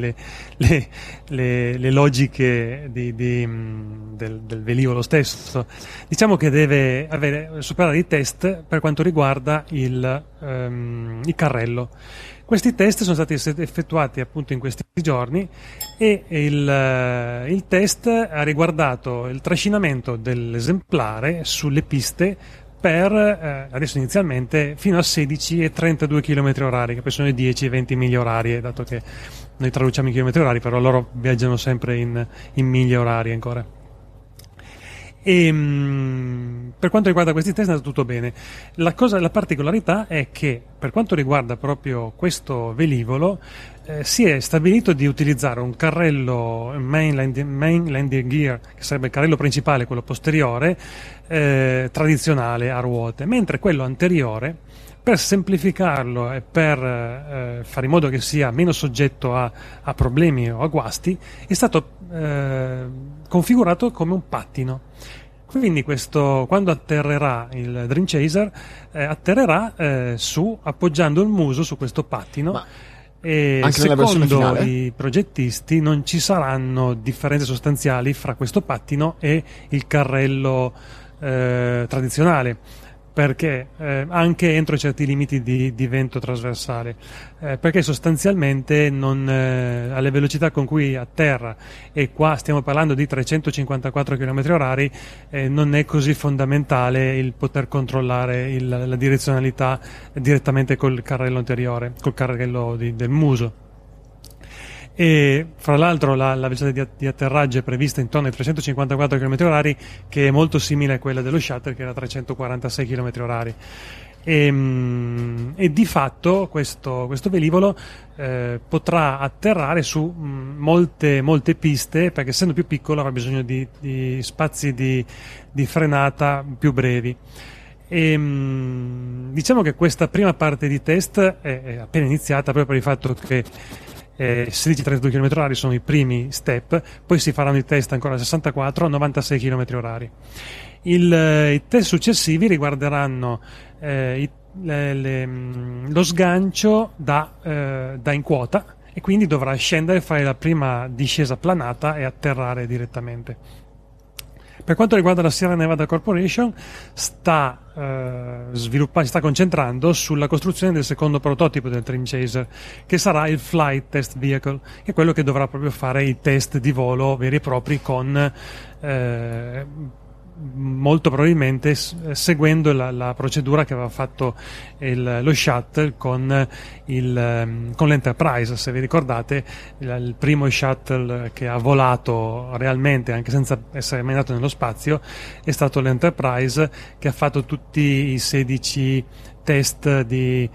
le logiche del velivolo stesso. Diciamo che deve superare i test per quanto riguarda il carrello. Questi test sono stati effettuati appunto in questi giorni, e il test ha riguardato il trascinamento dell'esemplare sulle piste per adesso inizialmente fino a 16 e 32 km orari, che poi sono i 10 e 20 miglia orarie, dato che noi traduciamo i chilometri orari, però loro viaggiano sempre in miglia orarie ancora. E per quanto riguarda questi test è andato tutto bene. La particolarità è che per quanto riguarda proprio questo velivolo si è stabilito di utilizzare un carrello main landing gear, che sarebbe il carrello principale, quello posteriore, tradizionale a ruote, mentre quello anteriore, per semplificarlo e per fare in modo che sia meno soggetto a problemi o a guasti, è stato configurato come un pattino. Quindi quando atterrerà il Dream Chaser atterrerà appoggiando il muso su questo pattino. E anche nella versione secondo finale? I progettisti non ci saranno differenze sostanziali fra questo pattino e il carrello tradizionale, perché anche entro certi limiti di vento trasversale, perché sostanzialmente alle velocità con cui atterra, e qua stiamo parlando di 354 km orari, non è così fondamentale il poter controllare la direzionalità direttamente col carrello anteriore, col carrello del muso. E fra l'altro la velocità di atterraggio è prevista intorno ai 354 km orari, che è molto simile a quella dello shuttle, che era 346 km orari. E di fatto questo velivolo potrà atterrare su molte piste, perché essendo più piccolo avrà bisogno di spazi di frenata più brevi. Diciamo che questa prima parte di test è appena iniziata, proprio per il fatto che 16-32 km orari sono i primi step, poi si faranno i test ancora a 64-96 km orari. I test successivi riguarderanno lo sgancio da in quota, e quindi dovrà scendere, fare la prima discesa planata e atterrare direttamente. Per quanto riguarda la Sierra Nevada Corporation, sta concentrando sulla costruzione del secondo prototipo del Dream Chaser, che sarà il Flight Test Vehicle, che è quello che dovrà proprio fare i test di volo veri e propri, con molto probabilmente seguendo la procedura che aveva fatto lo shuttle con l'Enterprise. Se vi ricordate, il primo shuttle che ha volato realmente, anche senza essere mai andato nello spazio, è stato l'Enterprise, che ha fatto tutti i 16 test di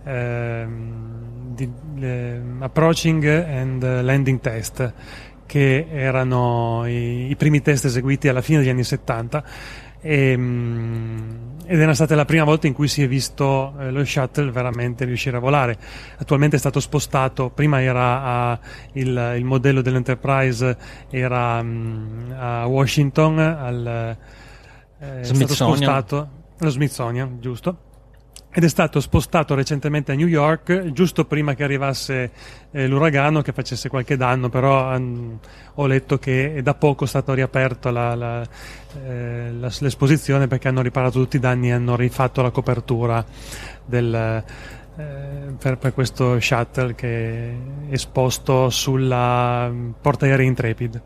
approaching and landing test, che erano i primi test eseguiti alla fine degli anni 70, ed era stata la prima volta in cui si è visto lo shuttle veramente riuscire a volare. Attualmente è stato spostato, prima era il modello dell'Enterprise era a Washington, è stato spostato allo Smithsonian, giusto? Ed è stato spostato recentemente a New York, giusto prima che arrivasse l'uragano, che facesse qualche danno, però ho letto che è da poco stato riaperto l'esposizione, perché hanno riparato tutti i danni e hanno rifatto la copertura per questo shuttle, che è esposto sulla portaerei Intrepid.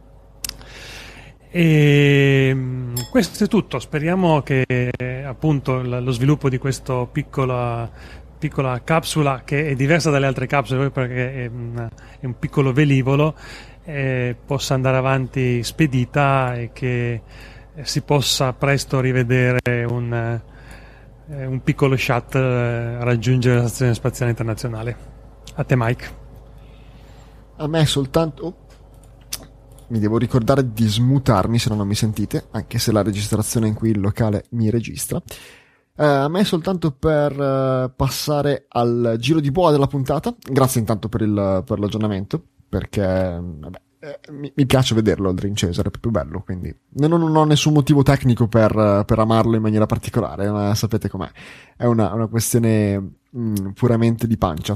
E questo è tutto. Speriamo che appunto lo sviluppo di questa piccola capsula, che è diversa dalle altre capsule perché è un piccolo velivolo, possa andare avanti spedita, e che si possa presto rivedere un piccolo shuttle raggiungere la Stazione Spaziale Internazionale. A te, Mike. A me soltanto... mi devo ricordare di smutarmi se non mi sentite, anche se la registrazione in cui il locale mi registra. A me soltanto per passare al giro di boa della puntata. Grazie intanto per l'aggiornamento, perché mi piace vederlo il Dream Chaser, è proprio bello, quindi non ho nessun motivo tecnico per amarlo in maniera particolare, ma sapete com'è, è una questione puramente di pancia.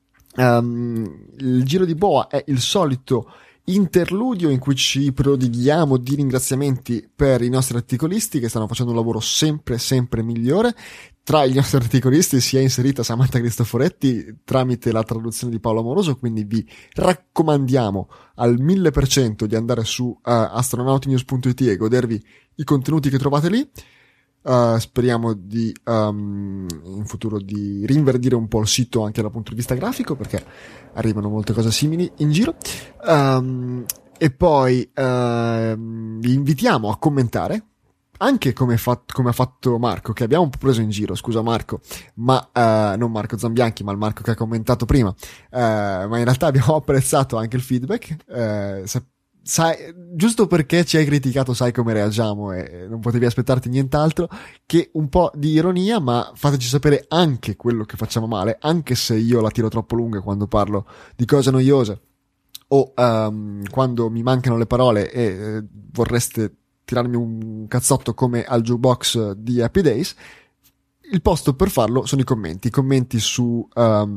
Il giro di boa è il solito interludio in cui ci prodighiamo di ringraziamenti per i nostri articolisti, che stanno facendo un lavoro sempre migliore. Tra i nostri articolisti si è inserita Samantha Cristoforetti tramite la traduzione di Paolo Amoroso, quindi vi raccomandiamo al 1000% di andare su astronautinews.it e godervi i contenuti che trovate lì. Speriamo di in futuro di rinverdire un po' il sito anche dal punto di vista grafico, perché arrivano molte cose simili in giro. E poi vi invitiamo a commentare anche come ha fatto Marco, che abbiamo un po' preso in giro, scusa Marco, ma non Marco Zambianchi, ma il Marco che ha commentato prima, ma in realtà abbiamo apprezzato anche il feedback. Sai, giusto perché ci hai criticato, sai come reagiamo e non potevi aspettarti nient'altro che un po' di ironia, ma fateci sapere anche quello che facciamo male, anche se io la tiro troppo lunga quando parlo di cose noiose o quando mi mancano le parole e vorreste tirarmi un cazzotto come al jukebox di Happy Days. Il posto per farlo sono i commenti su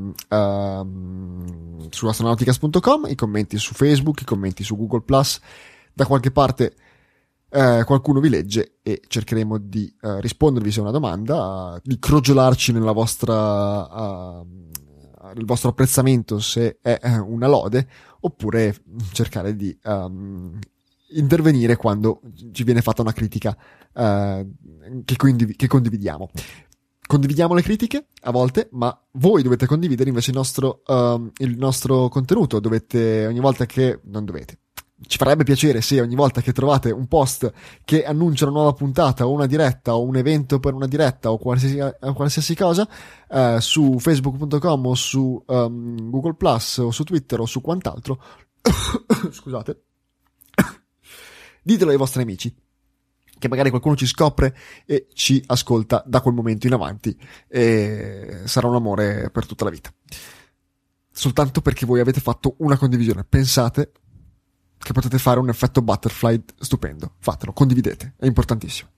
astronauticast.com, i commenti su Facebook, i commenti su Google+. Da qualche parte qualcuno vi legge e cercheremo di rispondervi se è una domanda, di crogiolarci nel vostro apprezzamento se è una lode, oppure cercare di intervenire quando ci viene fatta una critica che condividiamo. Condividiamo le critiche a volte, ma voi dovete condividere invece il nostro contenuto. Ogni volta che ci farebbe piacere se ogni volta che trovate un post che annuncia una nuova puntata o una diretta o un evento per una diretta o qualsiasi cosa su facebook.com o su Google Plus o su Twitter o su quant'altro scusate, ditelo ai vostri amici, che magari qualcuno ci scopre e ci ascolta da quel momento in avanti, e sarà un amore per tutta la vita, soltanto perché voi avete fatto una condivisione. Pensate che potete fare un effetto butterfly stupendo, fatelo, condividete, è importantissimo.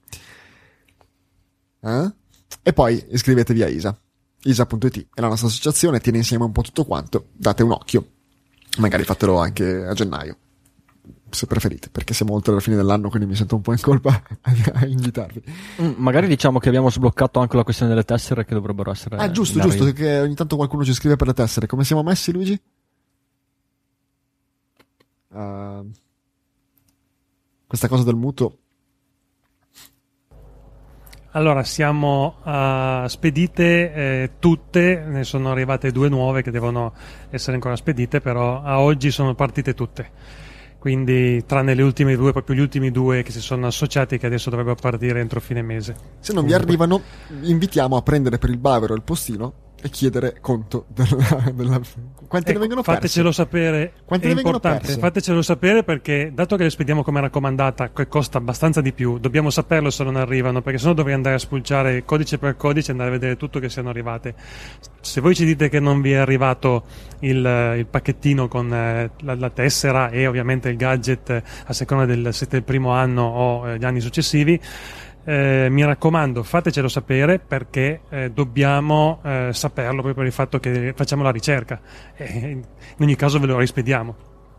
E poi iscrivetevi a isa.it, è la nostra associazione, tiene insieme un po' tutto quanto, date un occhio, magari fatelo anche a gennaio se preferite, perché siamo oltre la fine dell'anno, quindi mi sento un po' in colpa a invitarvi. Magari diciamo che abbiamo sbloccato anche la questione delle tessere, che dovrebbero essere giusto, che ogni tanto qualcuno ci scrive per le tessere. Come siamo messi, Luigi? Questa cosa del mutuo. Allora, siamo spedite tutte, ne sono arrivate 2 nuove che devono essere ancora spedite, però a oggi sono partite tutte. Quindi tranne le ultime 2, proprio gli ultimi 2 che si sono associati, che adesso dovrebbero partire entro fine mese. Se non vi arrivano, invitiamo a prendere per il bavero il postino e chiedere conto della... Quante ne vengono perse? Fatecelo sapere, quante è ne vengono importante, perse? Fatecelo sapere, perché dato che le spediamo come raccomandata, che costa abbastanza di più, dobbiamo saperlo se non arrivano, perché sennò dovrei andare a spulciare codice per codice e andare a vedere tutto che siano arrivate. Se voi ci dite che non vi è arrivato il pacchettino con la tessera e ovviamente il gadget, a seconda se siete il primo anno o gli anni successivi, mi raccomando, fatecelo sapere, perché dobbiamo saperlo, proprio per il fatto che facciamo la ricerca, in ogni caso ve lo rispediamo.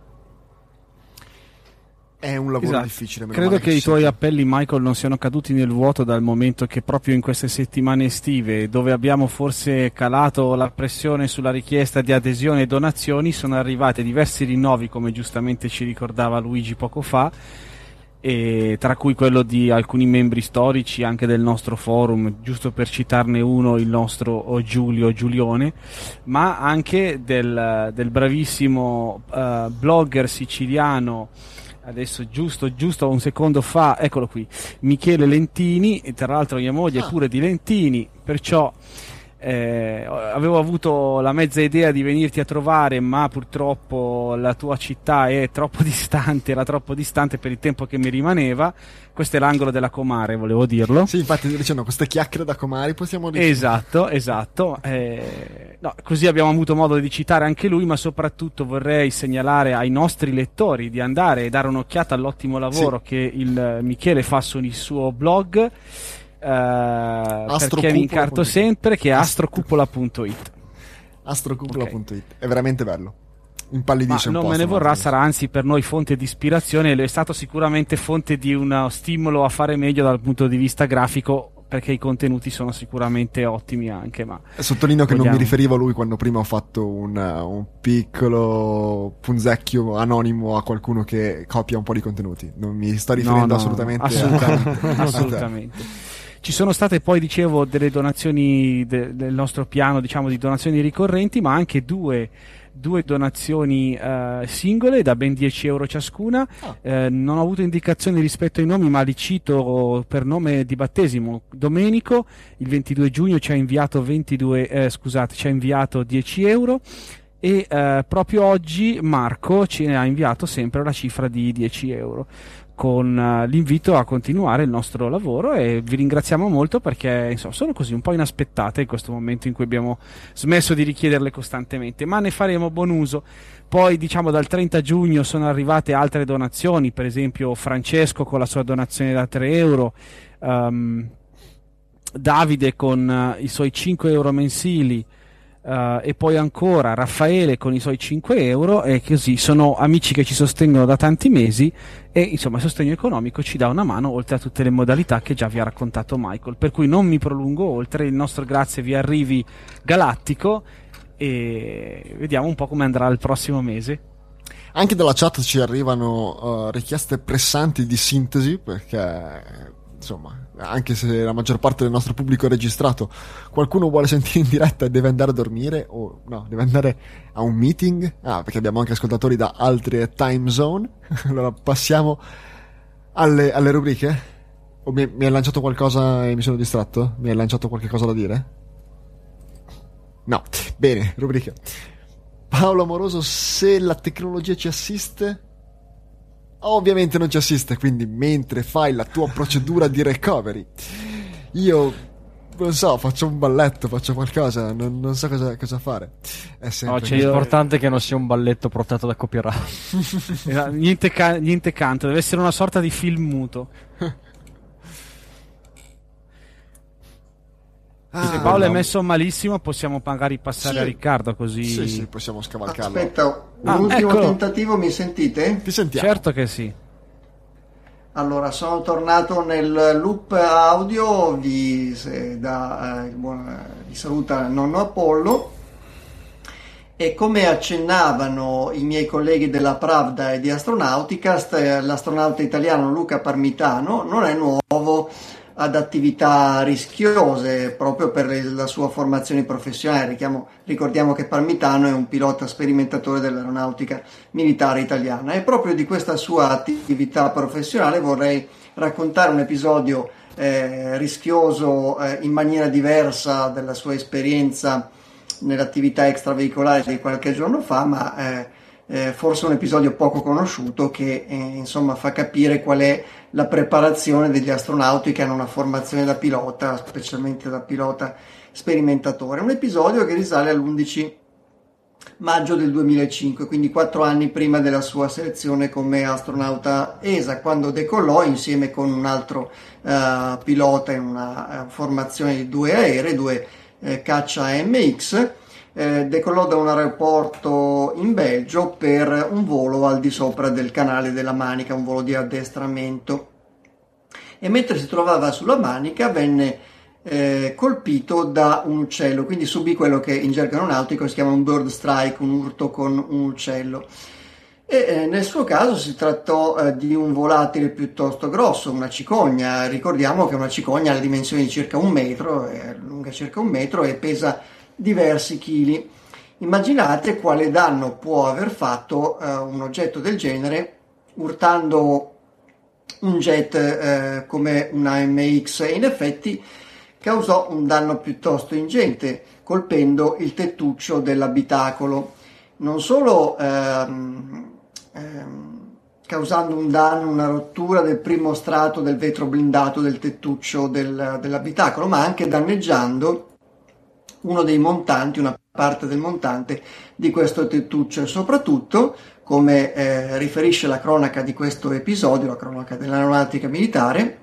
È un lavoro difficile. Credo che i tuoi appelli, Michael, non siano caduti nel vuoto, dal momento che proprio in queste settimane estive, dove abbiamo forse calato la pressione sulla richiesta di adesione e donazioni, sono arrivati diversi rinnovi, come giustamente ci ricordava Luigi poco fa, e tra cui quello di alcuni membri storici anche del nostro forum, giusto per citarne uno, il nostro Giulione, ma anche del bravissimo blogger siciliano, adesso giusto un secondo fa, eccolo qui, Michele Lentini, e tra l'altro mia moglie è pure di Lentini, perciò avevo avuto la mezza idea di venirti a trovare, ma purtroppo la tua città è troppo distante, era troppo distante per il tempo che mi rimaneva. Questo è l'angolo della Comare, volevo dirlo. Sì, infatti dicendo queste chiacchiere da Comari possiamo dire. Esatto. No, così abbiamo avuto modo di citare anche lui, ma soprattutto vorrei segnalare ai nostri lettori di andare e dare un'occhiata all'ottimo lavoro che il Michele fa sul suo blog, perché vi incarto sempre, che è astrocupola.it. Astrocupola.it è veramente bello, impallidisce un po'. Non me ne vorrà, sarà anzi per noi fonte di ispirazione, è stato sicuramente fonte di uno stimolo a fare meglio dal punto di vista grafico, perché i contenuti sono sicuramente ottimi anche. Ma sottolineo che non mi riferivo a lui quando prima ho fatto un piccolo punzecchio anonimo a qualcuno che copia un po' di contenuti, non mi sto riferendo assolutamente. Assolutamente. Ci sono state poi, dicevo, delle donazioni del nostro piano, diciamo, di donazioni ricorrenti, ma anche due donazioni singole da ben 10 euro ciascuna. Non ho avuto indicazioni rispetto ai nomi, ma li cito per nome di battesimo. Domenico il 22 giugno ci ha inviato 10 euro, e proprio oggi Marco ci ha inviato sempre la cifra di 10 euro con l'invito a continuare il nostro lavoro, e vi ringraziamo molto perché insomma sono così un po' inaspettate in questo momento in cui abbiamo smesso di richiederle costantemente, ma ne faremo buon uso. Poi, diciamo, dal 30 giugno sono arrivate altre donazioni, per esempio Francesco con la sua donazione da 3 euro, Davide con i suoi 5 euro mensili, e poi ancora Raffaele con i suoi 5 euro, e così sono amici che ci sostengono da tanti mesi, e insomma il sostegno economico ci dà una mano, oltre a tutte le modalità che già vi ha raccontato Michael, per cui non mi prolungo oltre. Il nostro grazie vi arrivi galattico, e vediamo un po' come andrà il prossimo mese. Anche dalla chat ci arrivano richieste pressanti di sintesi, perché insomma, anche se la maggior parte del nostro pubblico è registrato, qualcuno vuole sentire in diretta e deve andare a dormire, o no, deve andare a un meeting, perché abbiamo anche ascoltatori da altre time zone. Allora passiamo alle rubriche. O mi hai lanciato qualcosa e mi sono distratto? Mi hai lanciato qualche cosa da dire? No, bene, rubriche. Paolo Amoroso, se la tecnologia ci assiste... Ovviamente non ci assiste, quindi mentre fai la tua procedura di recovery, io non so, faccio un balletto, faccio qualcosa, non so cosa fare. È sempre l'importante che non sia un balletto portato da copyright. Niente canto, deve essere una sorta di film muto. Se Paolo è messo malissimo, possiamo magari passare a Riccardo, così. Sì, possiamo scavalcarlo. Aspetta, un ultimo tentativo, mi sentite? Ti sentiamo. Certo che sì. Allora, sono tornato nel loop audio, vi saluta il nonno Apollo, e come accennavano i miei colleghi della Pravda e di Astronauticast, l'astronauta italiano Luca Parmitano non è nuovo ad attività rischiose proprio per la sua formazione professionale. Ricordiamo che Parmitano è un pilota sperimentatore dell'aeronautica militare italiana, e proprio di questa sua attività professionale vorrei raccontare un episodio rischioso in maniera diversa della sua esperienza nell'attività extraveicolare di qualche giorno fa, ma forse un episodio poco conosciuto che insomma fa capire qual è la preparazione degli astronauti che hanno una formazione da pilota, specialmente da pilota sperimentatore. Un episodio che risale all'11 maggio del 2005, quindi 4 anni prima della sua selezione come astronauta ESA, quando decollò insieme con un altro pilota in una formazione di 2 aerei, 2 caccia AMX. Decollò da un aeroporto in Belgio per un volo al di sopra del canale della Manica, un volo di addestramento, e mentre si trovava sulla Manica venne colpito da un uccello, quindi subì quello che in gergo aeronautico si chiama un bird strike, un urto con un uccello. E nel suo caso si trattò di un volatile piuttosto grosso, una cicogna. Ricordiamo che una cicogna ha le dimensioni di circa 1 metro, è lunga circa 1 metro e pesa diversi chili. Immaginate quale danno può aver fatto un oggetto del genere urtando un jet come una AMX, e in effetti causò un danno piuttosto ingente, colpendo il tettuccio dell'abitacolo, non solo causando un danno, una rottura del primo strato del vetro blindato del tettuccio dell'abitacolo, ma anche danneggiando uno dei montanti, una parte del montante di questo tettuccio, e soprattutto, come riferisce la cronaca di questo episodio, la cronaca dell'aeronautica militare,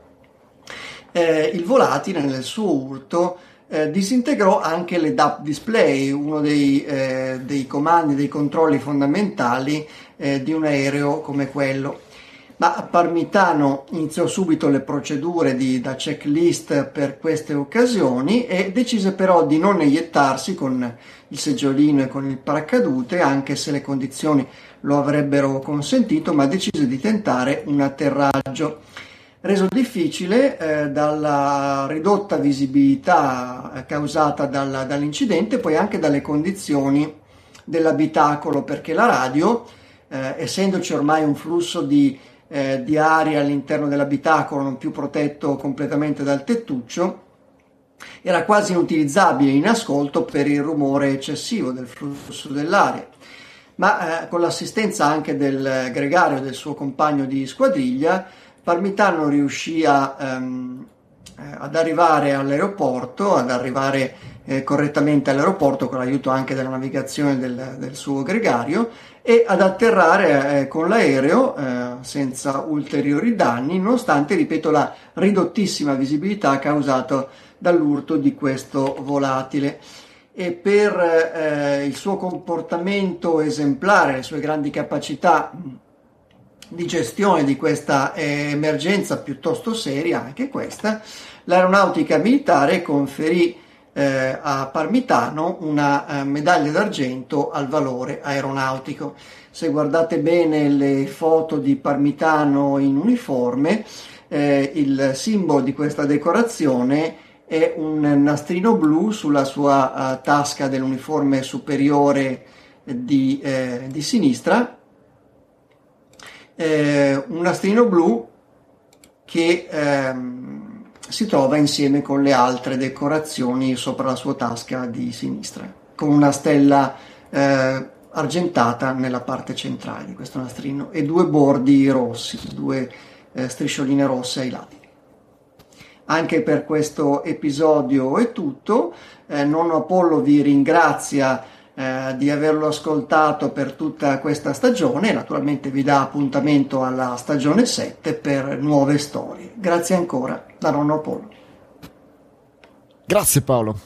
il volatile nel suo urto disintegrò anche le DAP display, uno dei comandi, dei controlli fondamentali di un aereo come quello. Ma Parmitano iniziò subito le procedure da checklist per queste occasioni, e decise però di non eiettarsi con il seggiolino e con il paracadute, anche se le condizioni lo avrebbero consentito, ma decise di tentare un atterraggio. reso difficile dalla ridotta visibilità causata dall'incidente, poi anche dalle condizioni dell'abitacolo, perché la radio, essendoci ormai un flusso di aria all'interno dell'abitacolo non più protetto completamente dal tettuccio, era quasi inutilizzabile in ascolto per il rumore eccessivo del flusso dell'aria. Ma con l'assistenza anche del gregario, del suo compagno di squadriglia, Parmitano riuscì ad arrivare all'aeroporto, ad arrivare correttamente all'aeroporto con l'aiuto anche della navigazione del suo gregario, e ad atterrare con l'aereo senza ulteriori danni, nonostante, ripeto, la ridottissima visibilità causata dall'urto di questo volatile. E per il suo comportamento esemplare, le sue grandi capacità di gestione di questa emergenza piuttosto seria, anche questa, l'aeronautica militare conferì a Parmitano una medaglia d'argento al valore aeronautico. Se guardate bene le foto di Parmitano in uniforme, il simbolo di questa decorazione è un nastrino blu sulla sua tasca dell'uniforme superiore di sinistra, un nastrino blu che si trova insieme con le altre decorazioni sopra la sua tasca di sinistra, con una stella argentata nella parte centrale di questo nastrino e due bordi rossi, due striscioline rosse ai lati. Anche per questo episodio è tutto. Nonno Apollo vi ringrazia di averlo ascoltato per tutta questa stagione e naturalmente vi dà appuntamento alla stagione 7 per nuove storie. Grazie ancora da Nonno Apollo. Grazie Paolo.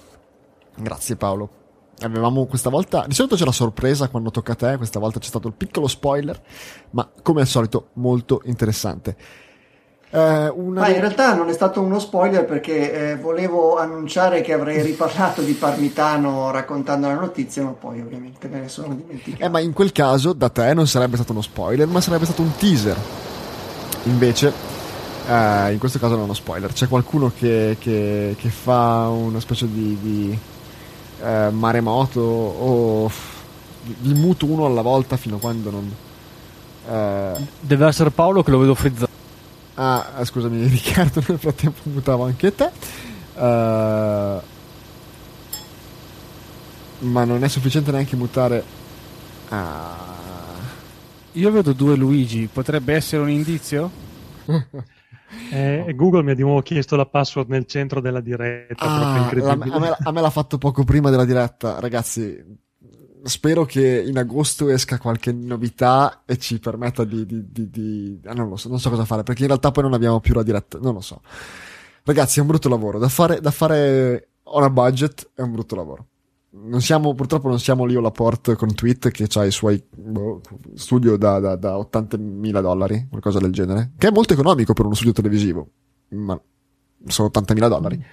Avevamo questa volta, di solito c'è la sorpresa quando tocca a te, questa volta c'è stato il piccolo spoiler, ma come al solito molto interessante. Ma in realtà non è stato uno spoiler, perché volevo annunciare che avrei riparlato di Parmitano raccontando la notizia, ma poi ovviamente me ne sono dimenticato. Ma in quel caso da te non sarebbe stato uno spoiler, ma sarebbe stato un teaser. Invece in questo caso non è uno spoiler, c'è qualcuno che fa una specie di maremoto o di muto uno alla volta fino a quando non Deve essere Paolo, che lo vedo frizzato. Scusami Riccardo, nel frattempo mutavo anche te. Ma non è sufficiente neanche mutare. Io vedo due Luigi, potrebbe essere un indizio? Google mi ha di nuovo chiesto la password nel centro della diretta. Proprio incredibile. A me l'ha fatto poco prima della diretta, ragazzi. Spero che in agosto esca qualche novità e ci permetta non lo so, non so cosa fare, perché in realtà poi non abbiamo più la diretta, non lo so. Ragazzi, è un brutto lavoro, da fare on a budget è un brutto lavoro. Purtroppo non siamo Leo Laporte con Tweet, che ha i suoi studio da $80.000, qualcosa del genere, che è molto economico per uno studio televisivo, ma sono $80.000.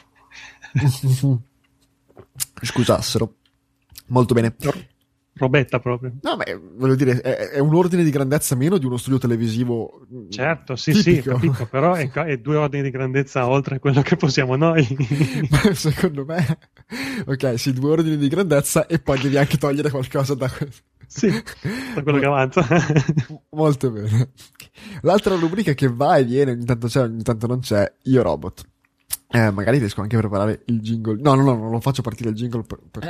Scusassero. Molto bene. Robetta proprio. No, ma voglio dire, è un ordine di grandezza meno di uno studio televisivo. Certo, sì, tipico. sì, capito, però è 2 ordini di grandezza oltre a quello che possiamo noi. Ma secondo me, ok, sì, 2 ordini di grandezza e poi devi anche togliere qualcosa da questo. Sì, da quello che avanza. Molto bene. L'altra rubrica che va e viene, ogni tanto c'è, ogni tanto non c'è, Io Robot. Magari riesco anche a preparare il jingle. No, non lo faccio partire il jingle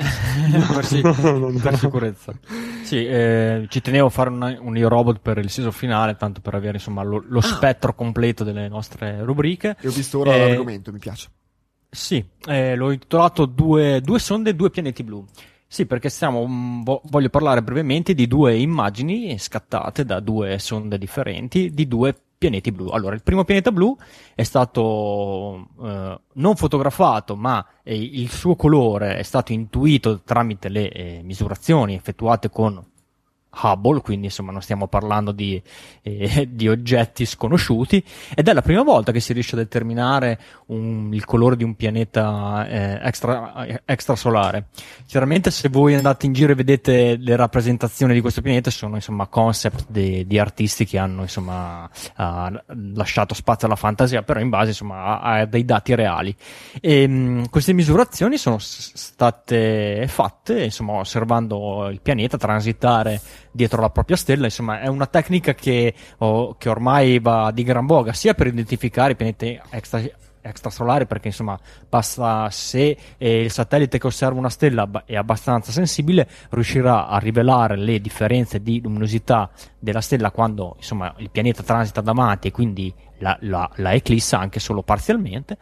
per sicurezza. Sì, ci tenevo a fare un Io Robot per il season finale, tanto per avere insomma lo spettro completo delle nostre rubriche. E ho visto ora l'argomento, mi piace. Sì, l'ho intitolato due sonde, 2 pianeti blu. Sì, perché voglio parlare brevemente di 2 immagini scattate da 2 sonde differenti di 2 pianeti blu. Allora, il primo pianeta blu è stato non fotografato, ma il suo colore è stato intuito tramite le misurazioni effettuate con Hubble, quindi insomma non stiamo parlando di oggetti sconosciuti, ed è la prima volta che si riesce a determinare il colore di un pianeta extrasolare. Chiaramente, se voi andate in giro e vedete le rappresentazioni di questo pianeta, sono insomma concept di artisti che hanno insomma lasciato spazio alla fantasia, però in base insomma a dei dati reali. E queste misurazioni sono state fatte insomma osservando il pianeta transitare dietro la propria stella. Insomma è una tecnica che ormai va di gran voga, sia per identificare i pianeti extrasolari, perché insomma basta, se il satellite che osserva una stella è abbastanza sensibile, riuscirà a rivelare le differenze di luminosità della stella quando insomma il pianeta transita davanti, e quindi la eclissa anche solo parzialmente.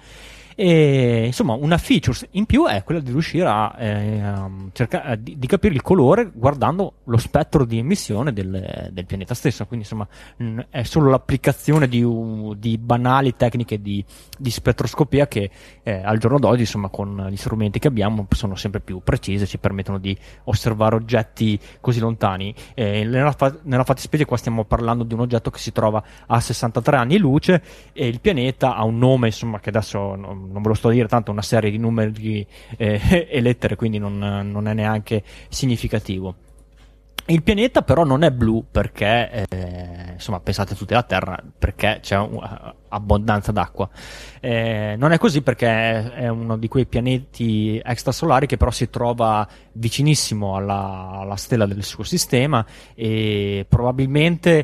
E insomma una feature in più è quella di riuscire a cercare di capire il colore guardando lo spettro di emissione del pianeta stesso. Quindi insomma è solo l'applicazione di banali tecniche di spettroscopia che al giorno d'oggi insomma con gli strumenti che abbiamo sono sempre più precise, ci permettono di osservare oggetti così lontani. Nella fattispecie qua stiamo parlando di un oggetto che si trova a 63 anni luce, e il pianeta ha un nome insomma che adesso non ve lo sto a dire, tanto una serie di numeri e lettere, quindi non è neanche significativo. Il pianeta però non è blu perché insomma pensate tutti alla Terra, perché c'è abbondanza d'acqua. Non è così perché è uno di quei pianeti extrasolari che però si trova vicinissimo alla stella del suo sistema, e probabilmente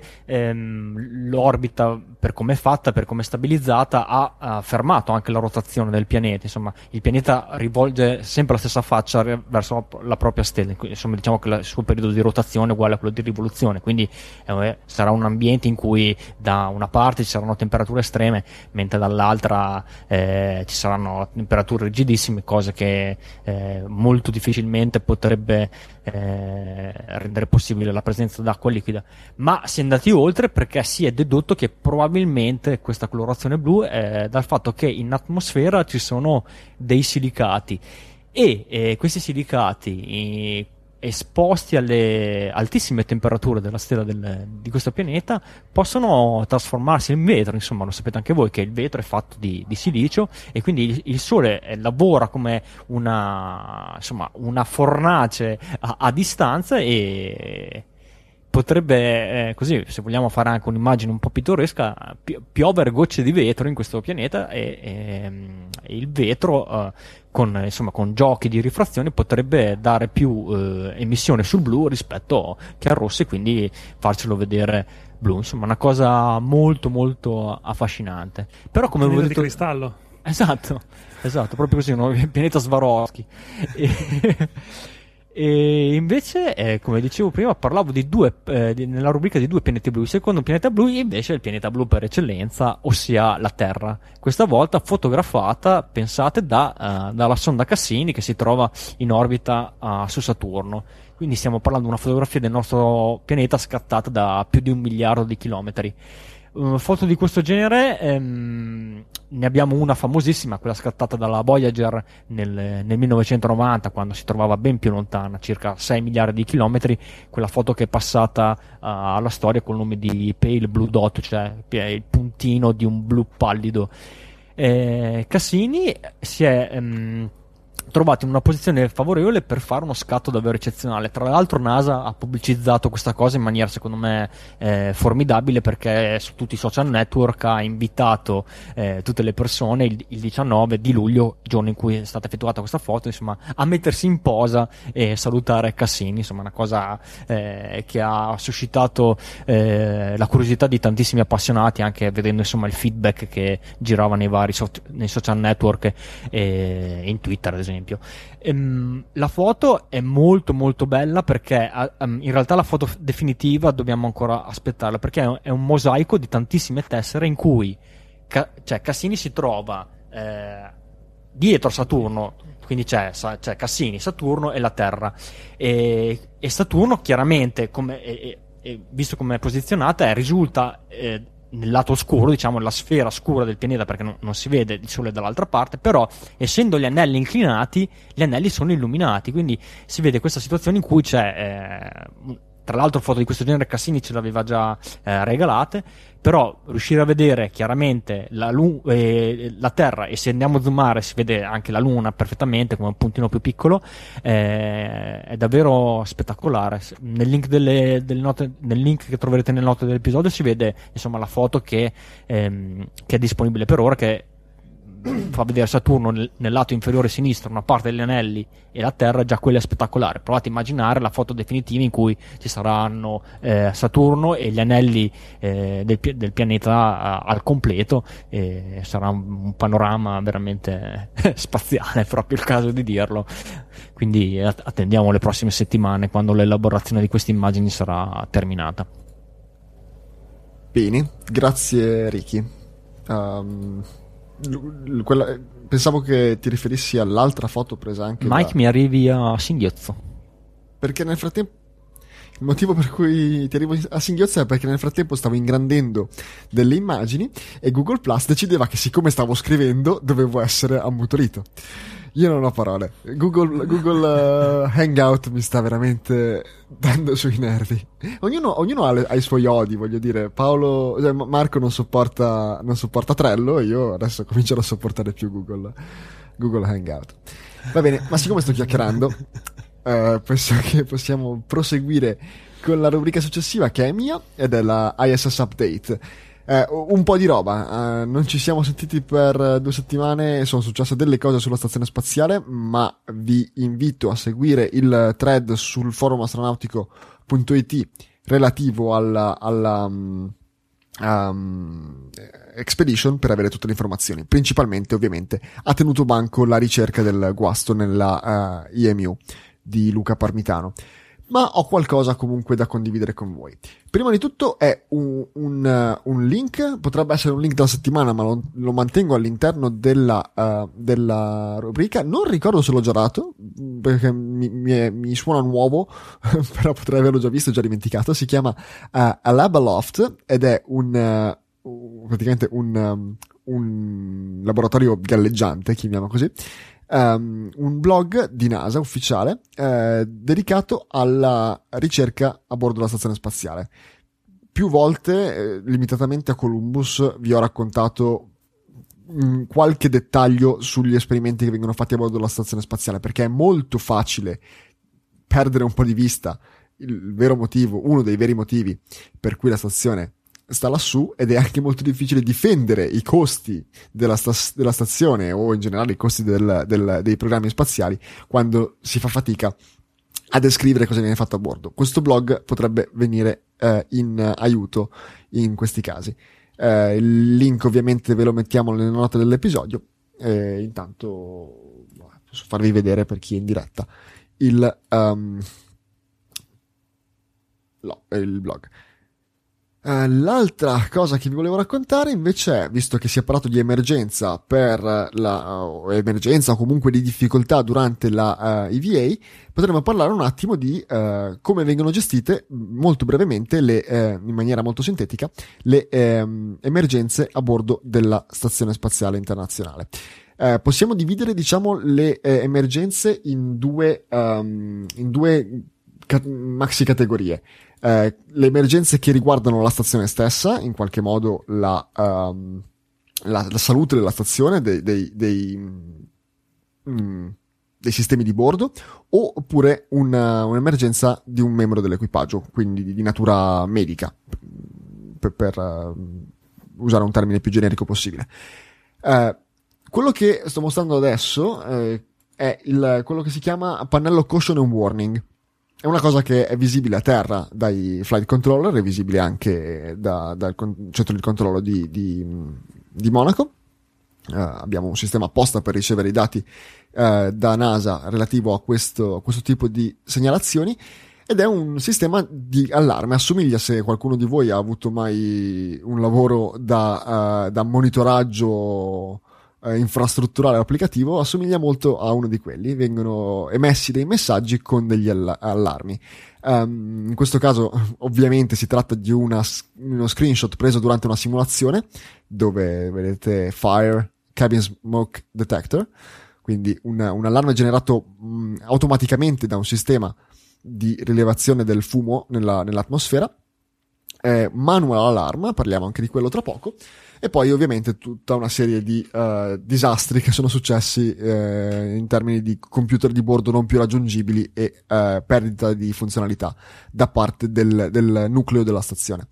l'orbita, per come è fatta, per come è stabilizzata, ha fermato anche la rotazione del pianeta. Insomma il pianeta rivolge sempre la stessa faccia verso la propria stella, insomma diciamo che il suo periodo di rotazione è uguale a quello di rivoluzione, quindi sarà un ambiente in cui da una parte ci saranno temperature estreme, mentre dall'altra ci saranno temperature rigidissime, cose che molto difficilmente potrebbe rendere possibile la presenza d'acqua liquida. Ma si è andati oltre, perché si è dedotto che probabilmente questa colorazione blu è dal fatto che in atmosfera ci sono dei silicati, e questi silicati esposti alle altissime temperature della stella di questo pianeta possono trasformarsi in vetro. Insomma lo sapete anche voi che il vetro è fatto di silicio, e quindi il Sole lavora come una fornace a distanza, e potrebbe così, se vogliamo fare anche un'immagine un po' pittoresca, piovere gocce di vetro in questo pianeta, e il vetro con giochi di rifrazione potrebbe dare più emissione sul blu rispetto che al rosso, e quindi farcelo vedere blu. Insomma una cosa molto molto affascinante. Però come avevo detto, di cristallo. Esatto, proprio così, il pianeta Swarovski. E invece, come dicevo prima, parlavo di nella rubrica di due pianeti blu. Il secondo pianeta blu invece è il pianeta blu per eccellenza, ossia la Terra. Questa volta fotografata, pensate, dalla sonda Cassini, che si trova in orbita su Saturno. Quindi stiamo parlando di una fotografia del nostro pianeta scattata da più di 1 miliardo di chilometri. Foto di questo genere ne abbiamo una famosissima, quella scattata dalla Voyager nel 1990, quando si trovava ben più lontana, circa 6 miliardi di chilometri. Quella foto che è passata alla storia col nome di Pale Blue Dot, cioè il puntino di un blu pallido. Cassini si è trovato in una posizione favorevole per fare uno scatto davvero eccezionale. Tra l'altro NASA ha pubblicizzato questa cosa in maniera secondo me formidabile, perché su tutti i social network ha invitato tutte le persone il 19 di luglio, giorno in cui è stata effettuata questa foto, insomma, a mettersi in posa e salutare Cassini. Insomma una cosa che ha suscitato la curiosità di tantissimi appassionati, anche vedendo insomma il feedback che girava nei vari nei social network e in Twitter ad esempio. La foto è molto molto bella, perché in realtà la foto definitiva dobbiamo ancora aspettarla, perché è un mosaico di tantissime tessere in cui Cassini si trova dietro Saturno, quindi c'è Cassini, Saturno e la Terra, e Saturno chiaramente visto come è posizionata risulta nel lato oscuro, diciamo la sfera scura del pianeta, perché non si vede il Sole dall'altra parte, però essendo gli anelli inclinati, gli anelli sono illuminati, quindi si vede questa situazione in cui c'è tra l'altro foto di questo genere Cassini ce l'aveva già regalate, però riuscire a vedere chiaramente la Terra, e se andiamo a zoomare si vede anche la Luna perfettamente come un puntino più piccolo, è davvero spettacolare. Nel link delle note, nel link che troverete nelle note dell'episodio si vede insomma la foto che è disponibile per ora, che fa vedere Saturno nel lato inferiore sinistro, una parte degli anelli, e la Terra. Già quella è spettacolare. Provate a immaginare la foto definitiva in cui ci saranno Saturno e gli anelli del pianeta al completo, e sarà un panorama veramente spaziale, è proprio il caso di dirlo. Quindi attendiamo le prossime settimane, quando l'elaborazione di queste immagini sarà terminata. Bene, grazie Ricky. Pensavo che ti riferissi all'altra foto presa anche Mike, mi arrivi a singhiozzo. perché nel frattempo il motivo per cui ti arrivo a singhiozzo è perché nel frattempo stavo ingrandendo delle immagini e Google Plus decideva che siccome stavo scrivendo dovevo essere ammutolito. Io non ho parole. Google Hangout mi sta veramente dando sui nervi. Ognuno ha i suoi odi, voglio dire. Marco non sopporta Trello, e io adesso comincerò a sopportare più Google Hangout. Va bene, ma siccome sto chiacchierando, penso che possiamo proseguire con la rubrica successiva, che è mia, ed è la ISS Update. Un po' di roba, non ci siamo sentiti per 2 settimane, sono successe delle cose sulla stazione spaziale, ma vi invito a seguire il thread sul forum astronautico.it relativo alla Expedition per avere tutte le informazioni. Principalmente, ovviamente, ha tenuto banco la ricerca del guasto nella IMU di Luca Parmitano. Ma ho qualcosa comunque da condividere con voi. Prima di tutto è un link, potrebbe essere un link della settimana, ma lo mantengo all'interno della rubrica. Non ricordo se l'ho già dato, perché mi suona nuovo, però potrei averlo già visto e già dimenticato. Si chiama A Lab Aloft, ed è praticamente un laboratorio galleggiante, chiamiamo così. Un blog di NASA ufficiale dedicato alla ricerca a bordo della stazione spaziale. Più volte, limitatamente a Columbus, vi ho raccontato qualche dettaglio sugli esperimenti che vengono fatti a bordo della stazione spaziale, perché è molto facile perdere un po' di vista il vero motivo, uno dei veri motivi per cui la stazione sta lassù, ed è anche molto difficile difendere i costi della stazione, o in generale i costi dei programmi spaziali, quando si fa fatica a descrivere cosa viene fatto a bordo. Questo blog potrebbe venire in aiuto in questi casi. Il link ovviamente ve lo mettiamo nelle note dell'episodio. Intanto posso farvi vedere, per chi è in diretta, il blog. L'altra cosa che vi volevo raccontare invece è, visto che si è parlato di emergenza emergenza o comunque di difficoltà durante la EVA, potremmo parlare un attimo di come vengono gestite molto brevemente, in maniera molto sintetica, le emergenze a bordo della Stazione Spaziale Internazionale. Possiamo dividere, diciamo, le emergenze in due maxi categorie. Le emergenze che riguardano la stazione stessa, in qualche modo la salute della stazione, dei sistemi di bordo, oppure un'emergenza di un membro dell'equipaggio, quindi di natura medica, per usare un termine più generico possibile. Quello che sto mostrando adesso è quello che si chiama pannello Caution and Warning. È una cosa che è visibile a terra dai flight controller, è visibile anche dal centro di controllo di Monaco. Abbiamo un sistema apposta per ricevere i dati da NASA relativo a questo tipo di segnalazioni, ed è un sistema di allarme. Assomiglia, se qualcuno di voi ha avuto mai un lavoro da monitoraggio infrastrutturale o applicativo, assomiglia molto a uno di quelli. Vengono emessi dei messaggi con degli allarmi. In questo caso ovviamente si tratta di uno screenshot preso durante una simulazione, dove vedete Fire Cabin Smoke Detector, quindi un allarme generato automaticamente da un sistema di rilevazione del fumo nell'atmosfera, manual alarm, parliamo anche di quello tra poco, e poi ovviamente tutta una serie di disastri che sono successi in termini di computer di bordo non più raggiungibili e perdita di funzionalità da parte del nucleo della stazione.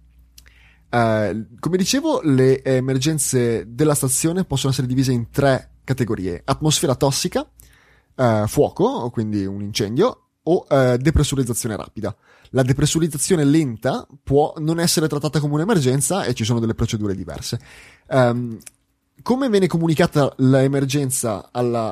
Come dicevo, le emergenze della stazione possono essere divise in 3 categorie: atmosfera tossica, fuoco, quindi un incendio, o depressurizzazione rapida. La depressurizzazione lenta può non essere trattata come un'emergenza e ci sono delle procedure diverse. Come viene comunicata l'emergenza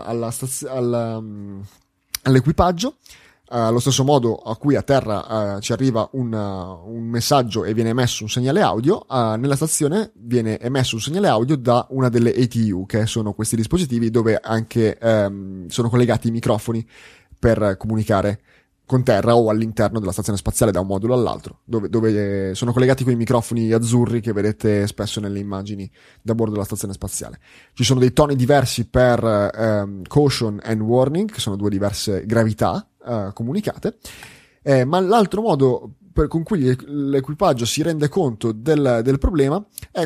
all'equipaggio? Allo stesso modo a cui a terra ci arriva un messaggio e viene emesso un segnale audio, nella stazione viene emesso un segnale audio da una delle ATU, che sono questi dispositivi dove anche sono collegati i microfoni per comunicare con terra o all'interno della stazione spaziale da un modulo all'altro, dove sono collegati quei microfoni azzurri che vedete spesso nelle immagini da bordo della stazione spaziale. Ci sono dei toni diversi per caution and warning, che sono 2 diverse gravità comunicate, ma l'altro modo con cui l'equipaggio si rende conto del problema è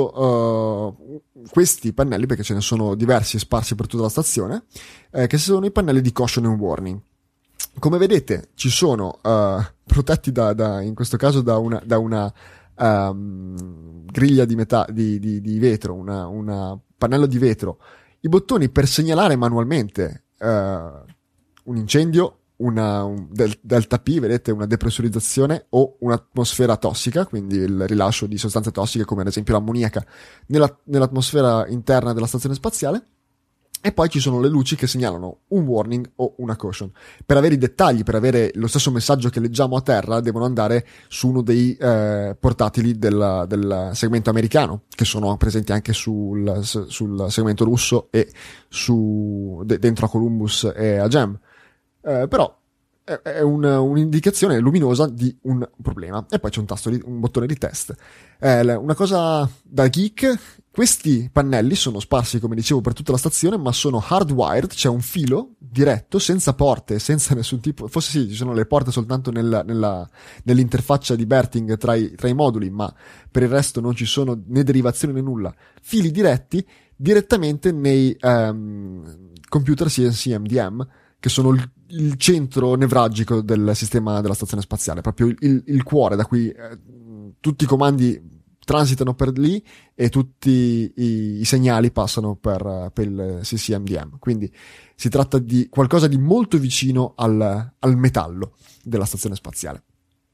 questi pannelli, perché ce ne sono diversi sparsi per tutta la stazione, che sono i pannelli di caution and warning. Come vedete ci sono protetti in questo caso da una griglia di vetro, una pannello di vetro, i bottoni per segnalare manualmente un incendio, un delta P, vedete, una depressurizzazione o un'atmosfera tossica, quindi il rilascio di sostanze tossiche come ad esempio l'ammoniaca nell'atmosfera interna della stazione spaziale. E poi ci sono le luci che segnalano un warning o una caution. Per avere i dettagli, per avere lo stesso messaggio che leggiamo a terra, devono andare su uno dei portatili del segmento americano, che sono presenti anche sul segmento russo e dentro a Columbus e a Gem. Però è un'indicazione luminosa di un problema. E poi c'è un bottone di test. Una cosa da geek: questi pannelli sono sparsi, come dicevo, per tutta la stazione, ma sono hardwired, c'è un filo diretto, senza porte, senza nessun tipo, forse sì, ci sono le porte soltanto nell'interfaccia di berthing tra i moduli, ma per il resto non ci sono né derivazioni né nulla. Fili direttamente nei computer CNC MDM, che sono il centro nevralgico del sistema della stazione spaziale, proprio il cuore da cui tutti i comandi transitano per lì e tutti i segnali passano per il CCMDM. Quindi si tratta di qualcosa di molto vicino al metallo della stazione spaziale.